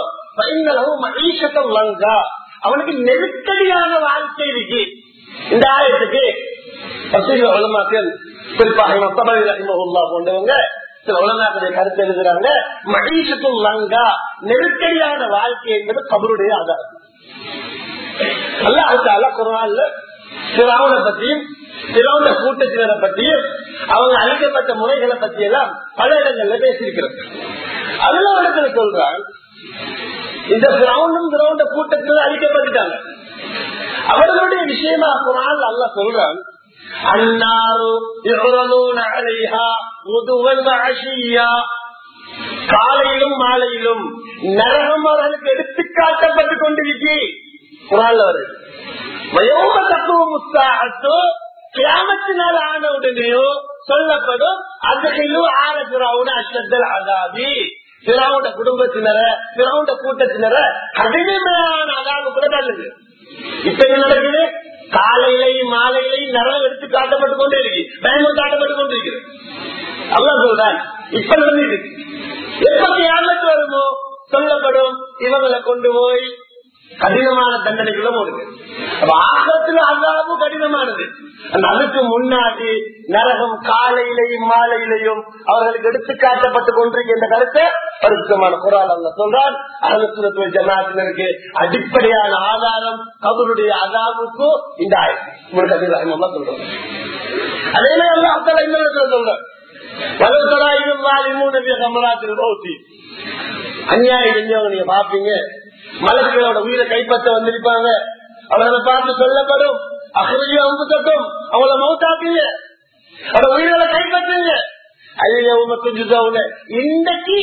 அவனுக்கு நெருக்கடியான வாழ்க்கை இருக்கு. இந்த ஆயத்துக்கு உலமாக்கள் குறிப்பாக போன்றவங்க சில உலமாக்களுடைய கருத்து எழுதுறாங்க, மஈஷத்துல் லங்கா, நெருக்கடியான வாழ்க்கை என்பது கபருடைய ஆதாரம். அல்லாஹ் தஆலா குர்ஆன்ல ஃபிரௌனை பத்தியும் ஃபிரௌன கூட்டத்தினரை பத்தியும் அவங்க அழிக்கப்பட்ட முறைகளை பத்தி எல்லாம் பல இடங்கள்ல பேசியிருக்கிறது. அதுல ஒரு இடத்துல சொல்றான், இந்த ஃபிரௌனும் ஃபிரௌன கூட்டத்தினர் அழிக்கப்பட்டுட்டாங்க. அவர்களுடைய விஷயமா குர்ஆன்ல அல்லாஹ் சொல்றான், அன்னாரு யுரலூன அலைஹா குதுவன் வஅஷியா, காலையிலும் மாலையிலும் நரகம் அவர்களுக்கு எடுத்து காட்டப்பட்டுக் கொண்டிருக்கு. குர்ஆன்ல வருது, வயோம தக்வம் முஸ்ஸாஅத்து, கியாமத்தினால் ஆன உடனேயோ சொல்லப்படும், அதுகிலு ஆல ஃபிரௌன அஷ்தல் அஸாபி, ஃபிரௌன குடும்பத்தினர ஃபிரௌன கூட்டத்தினர கடினமான அஸாபு கூட தள்ளுது. இப்ப என்ன நடக்குது? காலையிலையும் மாலையிலையும் நரகம் எடுத்து காட்டப்பட்டுக் கொண்டே இருக்கு, பயமும் காட்டப்பட்டுக் கொண்டிருக்கிறது. அல்லாஹ் சொல்றான், இப்ப இருக்கு, எப்ப கியாமத் வருமோ சொல்லப்படும், இவங்களை கொண்டு போய் கடினமான தண்டனைகளும் இருக்கு. அப்ப ஆகத்துல அல்லாஹ்வு கடினமானது. அதுக்கு முன்னாடி நரகம் காலையிலையும் மாலையிலையும் அவர்களுக்கு எடுத்து காட்டப்பட்டுக் கொண்டிருக்கு என்ற கருத்தை பரிசுத்தமான குர்ஆன் அல்லாஹ் சொல்றான். அஹ்லுஸ் சுன்னத் வல் ஜமாஅத்தினருக்கு அடிப்படையான ஆதாரம் கபருடைய அஸாபுக்கு இந்த ஆயத். உங்களுக்கு அது ரஹ்மத்துல்லாஹ் சொல்றாங்க. அதே மாதிரி அல்லாஹ் தஆலா இன்னொரு சொல்றான், வலதராயிலும் வாலிமூன பி கமராத்தில் மௌத்தி, அநியாயம் செஞ்சவங்க நீங்க பாப்பீங்க, மலக்குகளோட உயிரை கைப்பற்ற வந்திருப்பாங்க, அவர்களை பார்த்து சொல்லப்படும், அஹ்ரியா உம்புத்தக்கும், அவங்கள மௌத்தாக்குங்க, அவரோட உயிர்களை கைப்பற்றுங்க. ஐயோ உமக்கு இன்றைக்கு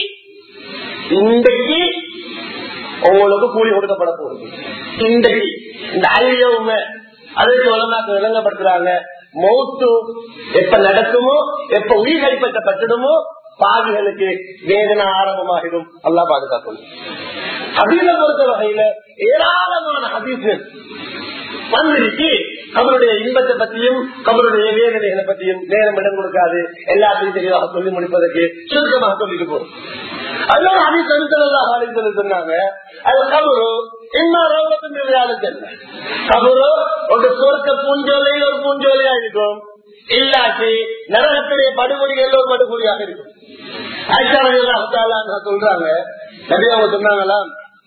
உங்களுக்கு கூலி கொடுக்கப்பட போகுது. இன்றைக்கு இந்த ஐயோ அதற்கு வளமாக்க விளங்கப்படுத்துறாங்க, மௌத்து எப்ப நடக்குமோ, எப்ப உயிர் கைப்பற்றப்பட்டுடுமோ பாவிகளுக்கு வேதனை ஆரம்பமாகிடும். அல்லாஹ் பாதுகாக்கணும். ஹதீஸை பொறுத்த வகையில ஏராளமான ஹதீஸ்கள் வந்திருக்கு. அவருடைய இன்பத்தை பற்றியும் அவருடைய வேதனைகளை பற்றியும் நேரம் இடம் கொடுக்காது. எல்லாத்தையும் தெளிவாக சொல்லி முடிப்பதற்கு சுருக்கமாக சொல்லிட்டு போறோம். அதனால ஹதீஸ் ஸல்லல்லாஹு அலைஹி வஸல்லம் சொன்னாங்க, அது கபரு இம்மா ரோகத்தின் விளையாடுக்கு கபரு ஒரு சொர்க்க பூஞ்சோலை ஒரு பூஞ்சோலையா இருக்கும், இல்லாட்டி நரகத்துடைய படுகொலிகள் ஒரு படுகொலியாக இருக்கும். ஆயிஷா ரலியல்லாஹு தஆலா சொல்றாங்க, நபி அவங்க சொன்னாங்களா,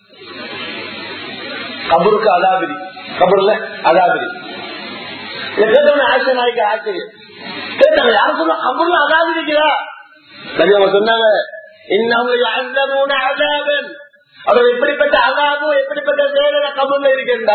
கபருக்கு அதாபிரி, கபருல அதாபிரி. ஆயிஷா நாய்க்கு ஆச்சரியம் கேட்டாங்க, யாரும் சொல்ல கபருல அதாபி இருக்கிறா? நபி அவங்க சொன்னாங்க, அவர் எப்படிப்பட்ட அதாபும் எப்படிப்பட்ட வேதனை கபருல இருக்கின்றா,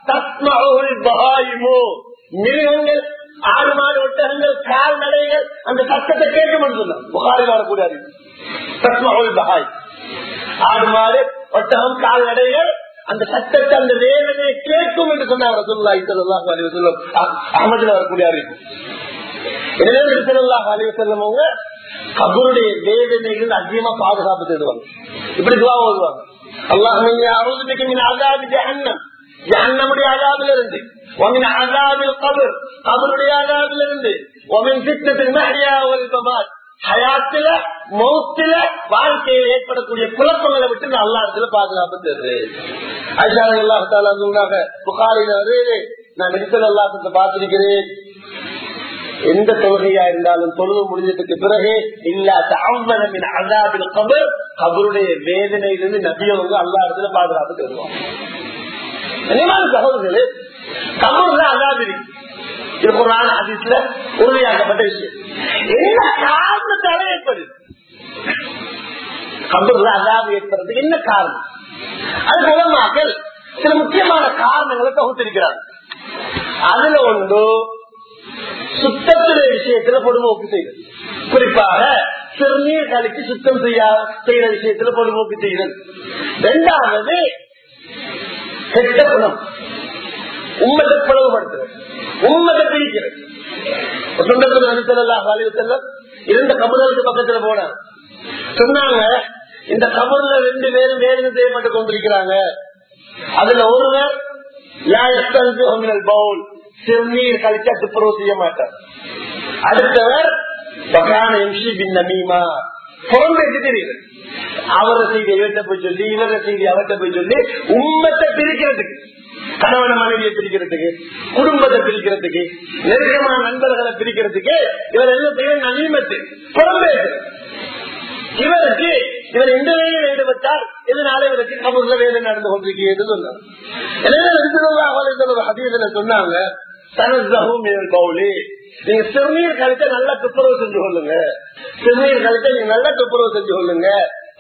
மிருகங்கள், ஆடு மாடு ஒட்டகங்கள், கால்நடைகள் அந்த சத்தத்தை கேட்கும் சொன்னாங்க. புகாரில் வரக்கூடாது. தஸ்மஉல் பஹாய், ஆடு மாடு ஒட்டகம் கால்நடைகள் அந்த சத்தத்தை அந்த வேதனையை கேட்கும் என்று சொன்னார் ரசூலுல்லாஹி ஸல்லல்லாஹு அலைஹி வஸல்லம். அஹ்மதுல வரக்கூடிய அறிவு. எனவே ஸல்லல்லாஹு அலைஹி வஸல்லம் அவங்க கபருடைய வேதனைகள் அதிகமா பாதுகாப்பு தேடுவாங்க. இப்படி துஆ ஓதுவாங்க, அல்லாஹும்ம இன்னி அஊது பிக மின் அஸாபி ஜஹன்னம், ஜஹன்னமுடைய அஸாபில் இருந்து, ومن عذاب القبر, கபருடைய அஸாபில் இருந்து, ومن فتنة المحيا والممات, ஹயாத்தில மௌத்தில வாழ்க்கையில் ஏற்படக்கூடிய குழப்பங்களை விட்டு அல்லாஹ் இடத்துல பாதுகாப்பு தருது. ஆயிஷா ரலியல்லாஹு தஆலா சொன்னாங்க, புகாரில வருது, நான் நபி ஸல்லல்லாஹு பார்த்திருக்கிறேன், எந்த தொழுகையா இருந்தாலும் தொழுது முடிஞ்சதுக்கு பிறகு இல்லா தஅவ்வல மின் அஸாபில் கபர், கபருடைய வேதனையிலிருந்து நபியவங்க அல்லாஹ் இடத்துல பாதுகாப்பு தருவாங்க. என்னமான சகோதரர்களே, கபருல அஸாப் இருக்கு. இது குர்ஆன் ஹதீஸ்ல உறுதியாக்கப்பட்ட விஷயம். என்ன காரணத்தால ஏற்படுது கபருல அஸாப் ஏற்படுறதுக்கு? என்ன காரணம்? அது மூலமாக சில முக்கியமான காரணங்களை தொகுத்திருக்கிறார். அதுல ஒன்று சுத்தத்துடைய விஷயத்துல பொதுமோக்கு செய்வது, குறிப்பாக சிறுநீர் கழிச்சு சுத்தம் செய்யற விஷயத்துல பொதுமோக்கு செய்வது. இரண்டாவது கெட்ட குணம், உம்மத்தை பிளவுபடுத்துறது, உம்மத்தை பிரிக்கிறது. இருந்த கபர்களுக்கு பக்கத்துல போனாங்க, சொன்னாங்க இந்த கபர்ல 2 பேரும் வேதனை செய்யப்பட்டு கொண்டிருக்கிறாங்க. அதுல ஒருவர் பவுல், சிறுநீர் கழிச்சா துப்புரவு செய்ய மாட்டார். அடுத்தவர் தெரியுது, அவரை செய்தி இவர்கிட்ட போய் சொல்லி இவர செய்தி அவர்கிட்ட போய் சொல்லி உம்மத்தை பிரிக்கிறதுக்கு, கணவன மனைவியை பிரிக்கிறதுக்கு, குடும்பத்தை பிரிக்கிறதுக்கு, நெருக்கமான நண்பர்களை பிரிக்கிறதுக்கு இவர் என்ன செய்ய நவீனத்தை புறம்பேசு. இவருக்கு இவர் எந்த வேலையில் ஈடுபட்டால் இதனால இவருக்கு கபூர்ல வேலை நடந்து கொண்டிருக்கிறது சொன்னார். எனவே சொன்னாங்க, நீங்க சிறுநீர் கழித்த நல்ல துப்புரவு செஞ்சு கொள்ளுங்க, சிறுநீர் கழித்த நீங்க நல்ல துப்புரவு செஞ்சு கொள்ளுங்க.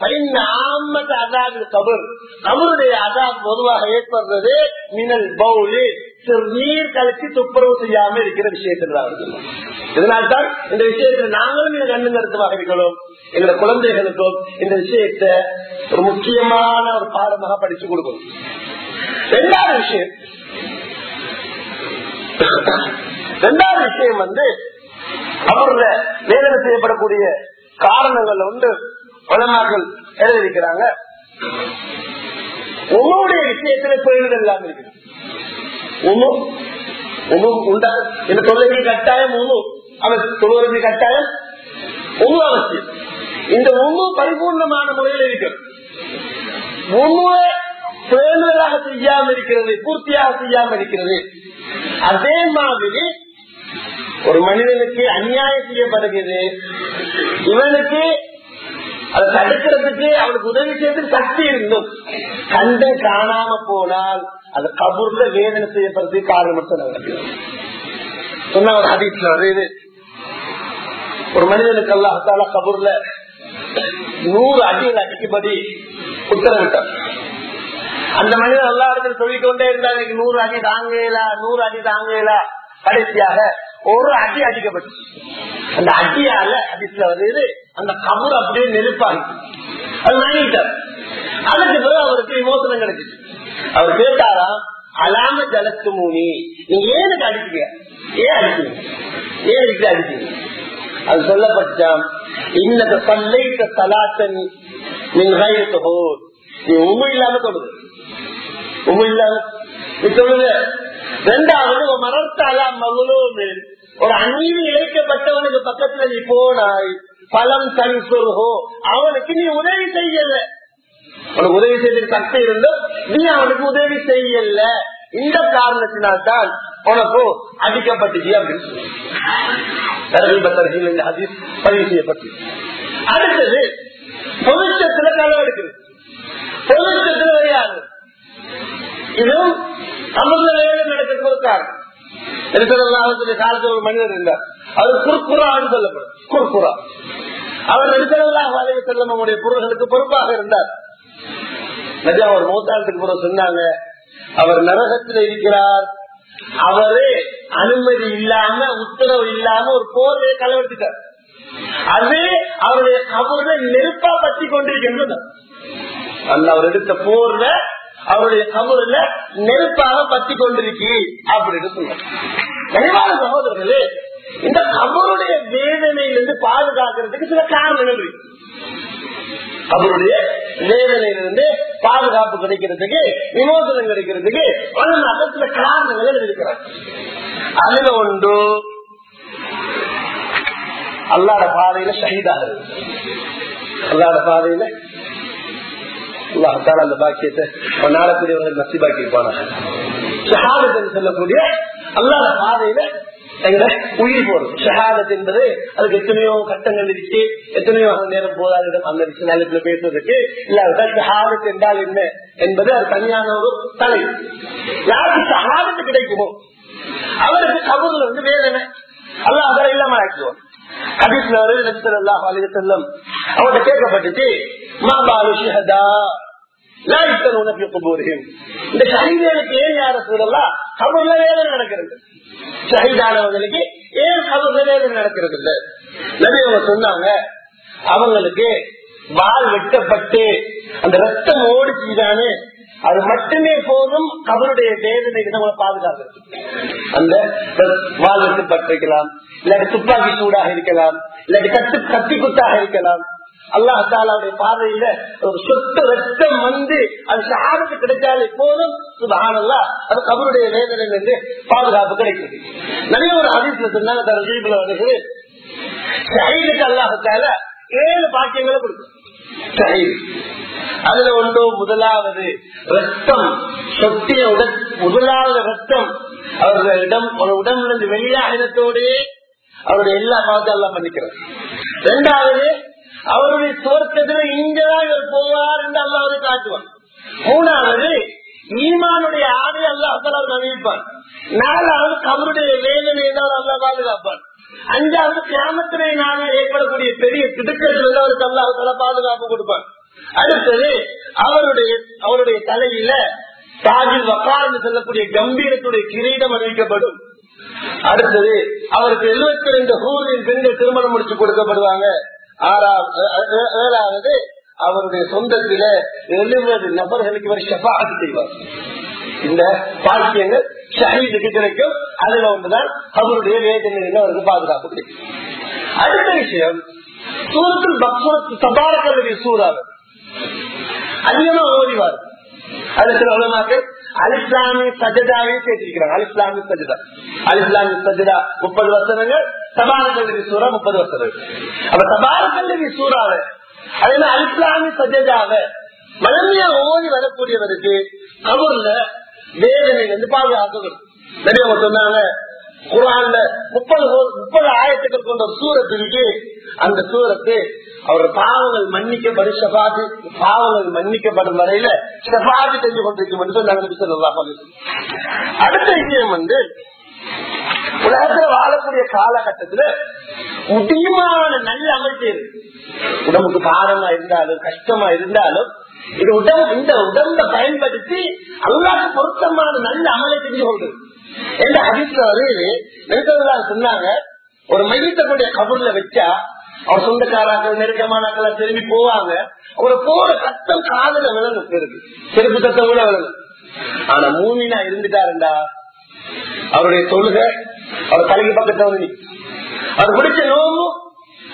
கபருடைய அதாப் பொதுவாக ஏற்படுறது மினல் பவுலி, சிறுநீர் கழிச்சு துப்புரவு செய்யாம இருக்கிற விஷயத்தில். இதனால்தான் இந்த விஷயத்தில் நாங்களும் நீங்க கண்ணு கருத்துமாக இருக்கணும். எங்களோட குழந்தைகளுக்கும் இந்த விஷயத்தை ஒரு முக்கியமான ஒரு பாடமாக படிச்சு கொடுக்கணும். இரண்டாவது விஷயம் வந்து அவருடைய வேதனை செய்யப்படக்கூடிய காரணங்கள் ஒன்று உலமாக்கள் எழுதியிருக்கிறாங்க. உங்களுடைய விஷயத்துல தொழில்கள் எல்லாம் இருக்குது. இந்த தொழில்கள் கட்டாயம் அவர் தொழுவது கட்டாயம் அவசியம். இந்த பரிபூர்ணமான முறையில் இருக்கிறது. பேணுதலாக செய்யாம இருக்கிறது, பூர்த்தியாக செய்யாம இருக்கிறது. அதே மாதிரி ஒரு மனிதனுக்கு அநியாயம் செய்யப்படுகிறது, இவனுக்கு அதை தடுக்கிறதுக்கு அவனுக்கு உதவி செய்யறதுக்கு சக்தி இருந்தும் கண்டு காணாம போனால் அது கபூர்ல வேதனை செய்யப்படுறதுக்கு காரணம் சொன்ன ஒரு ஹதீஸ்ல வருது. ஒரு மனிதனுக்கு அல்லாஹ் தஆலா கபூர்ல 100 அடிகள் அடிக்கும்படி உத்தரவிட்டார். அந்த மனிதன் எல்லா இடத்துல சொல்லிக்கொண்டே இருந்தாங்க, 100 அடி தாங்கலா, 100 அடி தாங்கலா. கடைசியாக ஒரு அடி அடிக்கப்பட்டு அந்த அடியால ஹதீஸ்ல வருது, அந்த கபூர் அப்படியே நெருப்பாகி அது வாங்கிட்டார். அதுக்கு பிறகு அவருக்கு விமோசனம் கிடைச்சிச்சு. அவர் கேட்டாரா, அலாம ஜலத்து மூனி, நீங்க ஏனுக்கு அடிச்சீங்க, ஏன் அடிச்சீங்க, ஏன் அடிச்சீங்க? அது சொல்லப்பட்டான், இன்னத சல்லைத்த சலாத்தன் நீ உண்மை இல்லாம தொழுது, உண்மை இல்லாம நீ தொழுது. ரெண்டாவது மரத்தாலா மகளோடு ஒரு அநீதி இழைக்கப்பட்டவனுக்கு பக்கத்துல நீ போனாய், பலம் தனி சொல்கோ, அவனுக்கு நீ உதவி செய்யல, உனக்கு உதவி செய்த சக்தி இருந்தும் நீ அவனுக்கு உதவி செய்யல, இந்த காரணத்தினால்தான் உனக்கு அடிக்கப்பட்டுச்சு அப்படின்னு சொல்லி பதிவு செய்யப்பட்டு. அடுத்தது பொதுச்சத்துல களவு எடுக்குது, பொதுச்சத்துல விளையாது. இதுவும் தமிழ் நடக்கிறது ஒரு காரணம். காலத்தில் ஒரு மனிதர் இருந்தார், அவர் குர்குரான்னு சொல்லப்படும். குர்குரா அவர் நபிஸல்லல்லாஹு அலைஹி வஸல்லம் அவருடைய பொருள்களுக்கு பொறுப்பாக இருந்தார். நபி அவர் மௌத்தானத்துக்கு பிறகு சொன்னாங்க, அவர் நரகத்தில் இருக்கிறார், அவரே அனுமதி இல்லாம உத்தரவு இல்லாம ஒரு போர்வையை களவெடுத்துட்டார். அது அவருடைய கபூர்ல நெருப்பா பற்றி கொண்டிருக்கின்றது. அந்த அவர் எடுத்த போர்வை அவருடைய கபூர்ல நெருப்பாக பற்றி கொண்டிருக்கு அப்படின்னு சொன்னார். கனிவான சகோதரர்களே, இந்த கபருடைய வேதனையிலிருந்து பாதுகாக்கிறதுக்கு சில காரணங்கள் இருக்கு. அவருடைய வேதனையிலிருந்து பாதுகாப்பு கிடைக்கிறதுக்கு, விமோசனம் கிடைக்கிறதுக்கு சில காரணங்கள் இருக்கிறார். அதுல ஒன்று அல்லாஹ்வுடைய பாதையில ஷஹீதாக இருக்கு. அல்லாஹ்வுடைய பாதையில அல்லாஹ் அந்த பாக்கியத்தை நாடக்கூடியவர்கள் நசீபாக்கி இருப்பாங்க. ஷஹாதத் என்று சொல்லக்கூடிய அல்லாஹ்வுடைய பாதையில உயிர் போறது. ஷஹாதத் என்பது அதுக்கு எத்தனையோ கட்டங்கள் இருக்கு, எத்தனையோ நேரம் போதாது அந்த விஷயத்துல பேசுறதுக்கு. இல்லாவிட்டா ஷஹாதத் என்றால் என்ன என்பது அது தனியான ஒரு தலை. யாருக்கு ஷஹாதத் கிடைக்குமோ அவருக்கு கபூர்ல வந்து வேதனை அல்லாஹ் அதை இல்லாம ஆக்கிடுவோம். ஹதீஸ்ல நபி ஸல்லல்லாஹு அலைஹி வஸல்லம் அவர்கிட்ட கேட்கப்பட்டுச்சு, மாபாலு ஷஹதா லா யுஃதனூன ஃபீ குபூரிஹிம், இந்த ஷஹீதுகளுக்கு ஏன் யா ரசூலல்லாஹ் கபூர்ல வேதனை நடக்கிறது? ஷஹீதானவங்களுக்கு ஏன் கபூர்ல வேதனை நடக்கிறது இல்ல? நபி அவங்க சொன்னாங்க, அவங்களுக்கு வால் வெட்டப்பட்டு அந்த ரத்தம் ஓடிச்சுதானே, அது மட்டுமே போதும் கபருடைய வேதனை நம்மளை பாதுகாக்கிறது. அந்த வால் வெட்டப்பட்டிருக்கலாம், இல்லாட்டி துப்பாக்கி சூடாக இருக்கலாம், இல்லாட்டி கத்தி குத்தாக இருக்கலாம். அல்லாஹ் தஆலாவுடைய பார்வையில ஒரு சொட்டு ரத்தம் வந்து அது ஷஹாதத்து கிடைச்சாலே போதும், சுப்ஹானல்லாஹ், அது கபருடைய வேதனையிலிருந்து பாதுகாப்பு கிடைக்கிறது. நிறைய ஒரு ஹதீஸ்ல சொன்னாங்க, தர்ஹீப்ல வருது, ஷஹீதுக்கு அல்லாஹ் தஆலா 7 பாக்கியங்களை கொடுக்கும். ஷஹீத் அதுல ஒன்று, முதலாவது ரத்தம் சொட்டிய முதலாவது ரத்தம் அவருடைய உடம்பிலிருந்து வெளியாகினத்தோடே அவருடைய எல்லா பாவத்தையும் எல்லாம் பண்ணிக்கிறார். இரண்டாவது, அவருடைய தோற்றத்துல இங்கதான் இவர் போவார் என்று அல்லாஹ் காட்டுவான். மூணாவது, ஈமானுடைய ஆடை அல்லாஹ் அறிவிப்பான். நாலாவது, கபருடைய வேதனை அல்லாஹ் பாதுகாப்பான். அஞ்சாவது, கியாமத்திலே நாளில் ஏற்படக்கூடிய பெரிய திடுக்கத்தில் அவருக்கு அல்லாஹ் பாதுகாப்பு கொடுப்பான். அடுத்தது, அவருடைய தலையில தாஜில் வக்கார் என்று சொல்லக்கூடிய கம்பீரத்துடைய கிரீடம் அறிவிக்கப்படும். அடுத்தது, அவருக்கு 72 ஹூரின் பெண்கள் திருமணம் முடிச்சு கொடுக்கப்படுவாங்க. ஏழாவது, அவருடைய சொந்தத்தில 70 நபர்களுக்கு இவர் ஷஃபாஅத் செய்வார். இந்த பாக்கியங்கள் ஷஹீதுக்கு கிடைக்கும். அதுல ஒன்றுதான் அவருடைய வேதனையில் அவருக்கு பாதுகாப்பு கிடைக்கும். அடுத்த விஷயம், சூரத்துல் பக்ரா தபாரக்கல்லதி சூறாவை அதிகமா ஓடிவார். அது சில உலமாக்கள் அல்-இஸ்லாமி சஜதாவே சேர்த்திருக்கிறாங்க. அல்-இஸ்லாமி சஜதா, அல்-இஸ்லாமி சஜதா 30 வசனங்கள், தபாரக்கல்லதி சூறா 30 வசனங்கள். அப்ப தபாரக்கல்லதி சூறாவை அதே அல்-இஸ்லாமி சஜதாவை வலிமையா ஓடி வரக்கூடியவருக்கு கபூர்ல வேதனையில இருந்து பாதுகாக்கணும். நிறைய சொன்னாங்க, குர்ஆன்ல 30 ஆயத்துக்கள் கொண்ட ஒரு சூரத்து இருக்கு. அந்த சூரத்து அவர் பாவங்கள் மன்னிக்கப்படும், ஷஃபாஅத் பாவங்கள் மன்னிக்கப்படும் வரையில ஷஃபாஅத் செஞ்சு கொண்டிருக்கும் என்று நபி ஸல்லல்லாஹு அலைஹி வஸல்லம். அடுத்த விஷயம் உலகத்துல வாழக்கூடிய காலகட்டத்துல முடியுமான நல்ல அமைப்பு உடம்புக்கு பாரமா இருந்தாலும் கஷ்டமா இருந்தாலும் இது இந்த உடம்ப பயன்படுத்தி அல்லாஹ்வுக்கு பொருத்தமான நல்ல அமலை செஞ்சு கொள்றது. எந்த ஹதீஸ்ல வருது, சொன்னாங்க, ஒரு மையத்தக்கூடிய கபூர்ல வச்சா அவர் சொந்தக்காராக்கள் நெருக்கமானாக்கள் திரும்பி போவாங்க. அவரை போற சத்தம் காதல விலங்கு இருக்கு, செருப்பு சத்தம் கூட விலங்கு. ஆனா மூமினா இருந்துட்டாருண்டா அவருடைய தொழுகை அவர் தலைக்கு பக்கத்துல வந்து அவர் பிடிச்ச நோம்பு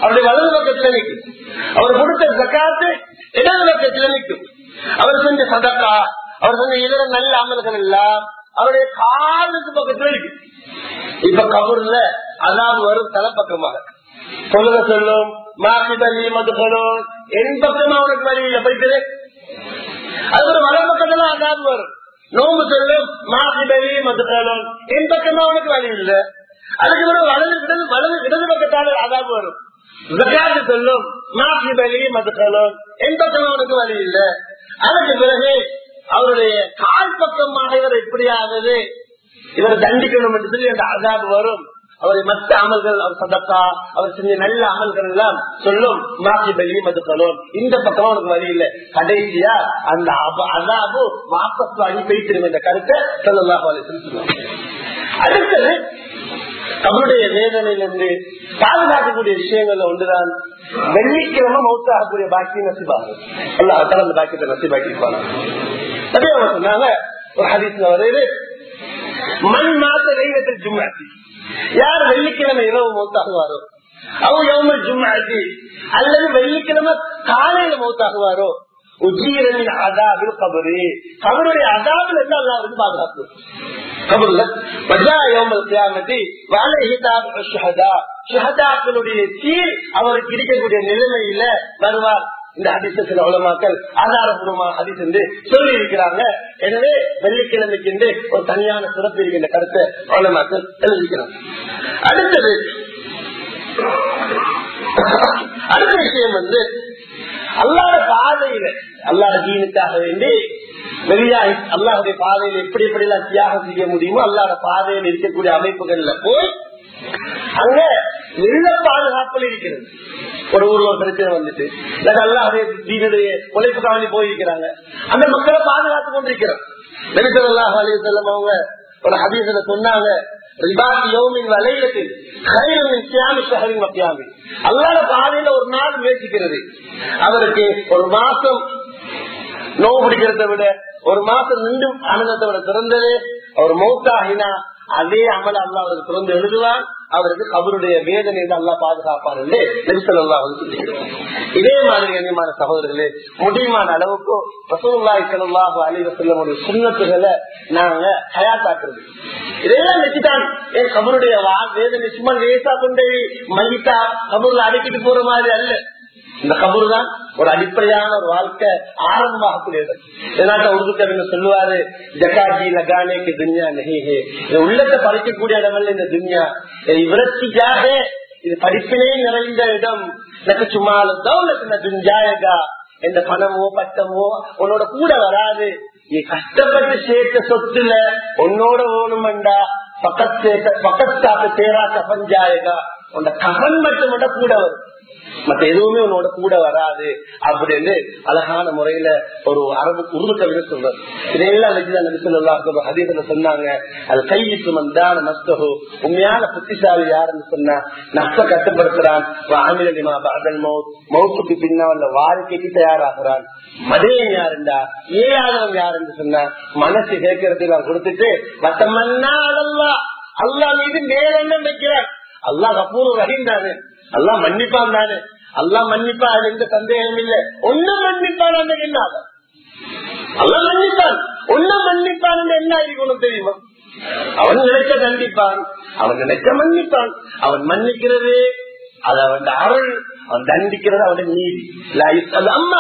அவருடைய வலது பக்கத்தில் நிற்கும். அவர் கொடுத்த ஜகாத்து இடது பக்கத்தில் நிற்கும். அவர் செஞ்ச சதக்கா, அவர் செஞ்ச இதர நல்ல அமல்கள் எல்லாம் அவருடைய காலுக்கு பக்கத்தில் இருக்கும். இப்ப கபூர்ல அதாவது வரும் தலைப்பக்கமாக சொல்லுங்க சொல்லும் மாசிபலி மதுகளும் என் பக்கமா அவனுக்கு வழியில போயிட்டு அது ஒரு வலது பக்கத்துல அதாவது வரும். நோம்பு சொல்லும் மாசிபலி மதுகளும் என் பக்கமா அவனுக்கு வழி இல்லை. அதுக்கு பிறகு வலது இடது பக்கத்தால அதாவது வரும். ஜகாத்து சொல்லும் மாசிபலி மதுகளும் என் பக்கமா அவனுக்கு வழி இல்லை. அதுக்கு பிறகு அவருடைய கால் பக்கமாக இவர் எப்படியாவது இவரை தண்டிக்கணும் என்று சொல்லி அந்த அதாபு வரும். அவருடைய மற்ற அமல்கள், அவர் சதக்கா, அவர் செஞ்ச நல்ல அமல்கள் எல்லாம் சொல்லும் மாசிபலி மதுகளும் இந்த பக்கமா அவனுக்கு வழி இல்லை. கடைசியா அந்த அதாபு வாபஸ் வாங்கி போய்த்திரும் என்ற கருத்தை ஸல்லல்லாஹு அலைஹி வஸல்லம் சொல்லுவாங்க. அடுத்தது அவருடைய வேதனையிலிருந்து பாதுகாக்கக்கூடிய விஷயங்கள்ல ஒன்றுதான் வெள்ளிக்கிழமை மௌத்தாகக்கூடிய பாக்கியம் நசிபாகும். அல்லாஹ் அந்த பாக்கியத்தை நசிபாக்கிருப்பாங்க. அதே அவர் சொன்னாங்க ஒரு ஹதீஸ்ல வருது, மண் மாத்த லைலத்துல் ஜும்ஆத்தி, யார் வெள்ளிக்கிழமை இரவு மௌத்தாகுவாரோ அவர் யௌமுல் ஜும்ஆத்தி அல்லது வெள்ளிக்கிழமை காலையில மௌத்தாகுவாரோ உஜீரனின் அதாபில் கபரி, கபருடைய அதாபில் இருந்து அல்லாஹ் வந்து பாதுகாப்பு. கபர்ல வஜா யௌமுல் கியாமத்தி வஅலைஹி தாபு ஷுஹதா, ஷுஹதாக்களுடைய சீல் அவருக்கு இருக்கக்கூடிய நிலைமையில வருவார். இந்த ஹதீஸ சில உலமாக்கள் ஆதாரபூர்வமாக ஹதீஸ் என்று சொல்லி இருக்கிறாங்க. எனவே வெள்ளிக்கிழமைக்கு என்று ஒரு தனியான சிறப்பு இருக்கின்ற கருத்தை உலமாக்கள் எழுதிக்கிறாங்க. அடுத்த விஷயம் வந்து அல்லாஹ்வுடைய பாதையில, அல்லாஹ்வுடைய தீனுக்காக வேண்டி வெளியாகி அல்லாஹ்வுடைய பாதையில எப்படி எப்படி எல்லாம் தியாகம் செய்ய முடியுமோ அல்லாஹ்வுடைய பாதையில் இருக்கக்கூடிய அமைப்புகள்ல போய் அங்க வெள்ள பாதுகாப்பில் இருக்கிறது. ஒரு ஊர்ல ஒரு பிரச்சனை வந்துட்டு அல்லாஹ்வுடைய தீனுடைய உழைப்புக்காக போயிருக்கிறாங்க, அந்த மக்களை பாதுகாத்து கொண்டிருக்கிறார். நபி ஸல்லல்லாஹு அலைஹி வஸல்லம் அவங்க ஒரு ஹதீஸ்ல சொன்னாங்க, அல்லாஹ்வுடைய பாதையில ஒரு நாள் முயற்சிக்கிறது அவருக்கு ஒரு மாசம் நோவு பிடிக்கிறத விட ஒரு மாசம் நின்று ஆனந்தத்தை விட திறந்தது. அவர் மௌத்தாகினா அதே அமல் அல்லாஹ் அவருக்கு திறந்து எழுதுவான். அவருக்கு கபருடைய வேதனை அல்லாஹ் பாதுகாப்பார் என்று நபி ஸல்லல்லாஹு அலைஹி வஸல்லம். இதே மாதிரி கண்ணியமான சகோதரர்களே, முடியுமான அளவுக்கு ரசூலுல்லாஹி ஸல்லல்லாஹு அலைஹி வஸல்லம் ஒரு சுன்னத்துகளை நாங்க ஹயாத்தாக்குறது. இதெல்லாம் வச்சுதான் என் கபருடைய வேதனை சும்மா லேசா கொண்டு மையிட்டா கபூர்ல அடக்கிட்டு போற மாதிரி அல்ல. இந்த கபூர் தான் ஒரு அடிப்படையான ஒரு வாழ்க்கை ஆரம்பமாகக்கூடியது. இதனால உருதுக்கவின்னு சொல்லுவாரு, ஜகாஜி லகானேக்கு துன்யா நஹீஹே, உள்ளத்தை பறிக்கக்கூடிய இடமல்ல இந்த துன்யா, விரக்திக்காக இது படிப்பிலே நிறைந்த இடம். எனக்கு சும்மா துன்ஜாயகா, எந்த பணமோ பட்டமோ உன்னோட கூட வராது. நீ கஷ்டப்பட்டு சேர்த்த சொத்துல உன்னோட ஓணுமண்டா பக்கத்தாக்க தேராக்க பஞ்சாயகா, உன்னோட ககன் மட்டும் கூட வரும், மத்த எதுவுமே உன்னோட கூட வராது அப்படின்னு அழகான முறையில ஒரு அரபு உருது கவிஞர் சொல்றாரு. இதையெல்லாம் வச்சுதான் நபி ஸல்லல்லாஹு அலைஹி வஸல்லம் சொன்னாங்க, அது கையிட்டு வந்தான நஷ்டோ, உண்மையான புத்திசாலி யாருன்னு சொன்னா நஷ்ட கட்டுப்படுத்துறான், மௌத்துக்கு பின்னால வாழ்க்கைக்கு தயாராகிறான். மதேன் யாருண்டா, ஏழாதவன் யாருன்னு சொன்னா மனசு கேட்கறதுக்கு நான் கொடுத்துட்டு வட்டமன்னா அல்லாஹ் மீது மேலெண்ணம் வைக்கிறான். அல்லாஹ் கபூர் ரஹீம் தானே, அல்லாஹ் மன்னிப்பான் தானே, அல்லாஹ் மன்னிப்பா, அது எந்த சந்தேகம் இல்லை. ஒன்னும் மன்னிப்பான் அந்த என்னால அல்லாஹ் மன்னிப்பான், ஒன்னும் மன்னிப்பான் என்ன ஆகிக்கணும் தெரியுமா? அவன் நினைச்ச கண்டிப்பான், அவன் நினைச்ச மன்னிப்பான். அவன் மன்னிக்கிறது அது அவன் அருள், அவன் தண்டிக்கிறது அவன் நீதி. அம்மா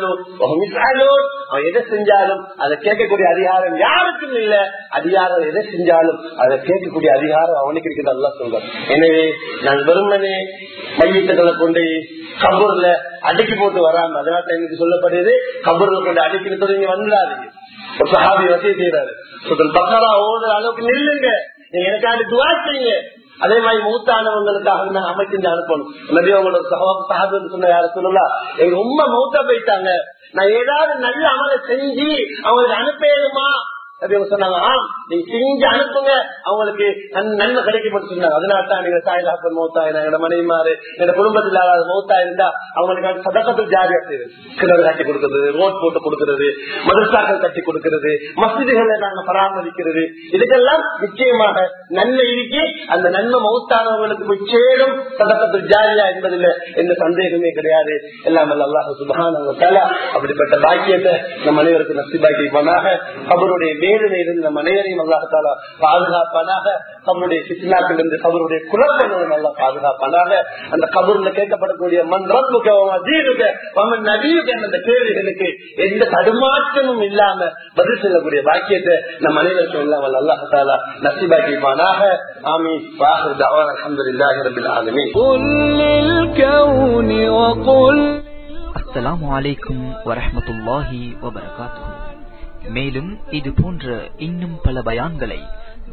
அவன் எதை செஞ்சாலும் அதை கேட்கக்கூடிய அதிகாரம் யாருக்கும் இல்ல. அதிகாரம் எதை செஞ்சாலும் அதை கேட்கக்கூடிய அதிகாரம் அவனுக்கு இருக்கிறது அல்லாஹ் சொல்றான். எனவே நான் வெறுமனே மையத்துக்களை கொண்டு கபூர்ல அடுக்கி போட்டு வராம, அதனால எனக்கு சொல்லப்படுது கபூர்ல கொண்டு அடுக்கி தொடங்கி வந்துடாதீங்க. ஒரு சஹாபி வசதி செய்யறாரு, பக்கரா ஓடுற அளவுக்கு நில்லுங்க, நீங்க எனக்காண்டி துவா செய்யுங்க. அதே மாதிரி மூத்தானவங்களுக்காக நான் அமைச்சு அனுப்பணும். நபி அவங்களோட சஹாபி சொன்ன யார சொல்லலாம், எங்க உண்மை மூத்தா போயிட்டாங்க, நான் ஏதாவது நல்ல அமலை செஞ்சு அவங்களுக்கு அனுப்பேனுமா சொன்னாங்க, நீங்க செஞ்சு அனுப்புங்க, அவங்களுக்கு நன்மை கிடைக்கும் சொன்னாங்க. அதனால தான் நீங்க தாய்லாப்பன் மௌத்தா, எங்களோட மனைவிமாரு, எங்க குடும்பத்தில் இல்லாத மௌத்தா இருந்தா அவங்களுக்கு சதக்கத்தில் ஜாரியா செய்யுது. கிணறு கட்டி கொடுக்கிறது, ரோட் போட்டு கொடுக்கிறது, மதரசாக்கள் கட்டி கொடுக்கிறது, மஸ்ஜிதுகளை நாங்க பராமரிக்கிறது, இதுக்கெல்லாம் நிச்சயமாக நன்மை இருக்கி அந்த நன்மை மௌத்தானவங்களுக்கு போய் சேரும் சதக்கத்தில் ஜாரியா என்பதில் எந்த சந்தேகமே கிடையாது. எல்லாம் அல்லாஹ் சுப்ஹானஹு வ தஆலா அப்படிப்பட்ட பாக்கியத்தை நம் அனைவருக்கு நசீபாக்கியவனாக, கபருடைய வேதனையிலிருந்து நம் அனைவரையும் அல்லாஹ் தஆலா பாதுகாப்பானாக, கபருடைய ஃபித்னாக்களிலிருந்து கபருடைய குழப்பங்களும் அல்லாஹ் பாதுகாப்பானாக. அந்த கபூர்ல கேட்கப்படக்கூடிய மன் ரப்புக வ தீனுக வ மன் நபியுக என்ற கேள்விகளுக்கு எந்த தடுமாற்றமும் இல்லாம பதில் சொல்லக்கூடிய பாக்கியத்தை நம் அனைவருக்கும் எல்லாம் அல்லாஹ் தஆலா நசீபாக்கியவனாக. ஆமீன். வாஹிர் தஅவானா அல்ஹம்துலில்லாஹி ரப்பில் ஆலமீன். குல் லில் கௌனி வ குல். அஸ்ஸலாமு அலைக்கும் வரஹ்மத்துல்லாஹி வபரகாத்துஹு. மேலும் இது போன்ற இன்னும் பல பயான்களை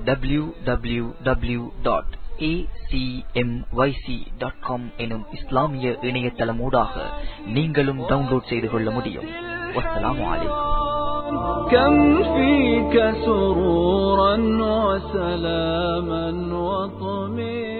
www.acmyc.com எனும் இஸ்லாமிய இணையதளமூடாக நீங்களும் டவுன்லோட் செய்து கொள்ள முடியும். வஸ்ஸலாமு அலைக்கும். كم فيك سرورا وسلاما وطمئنا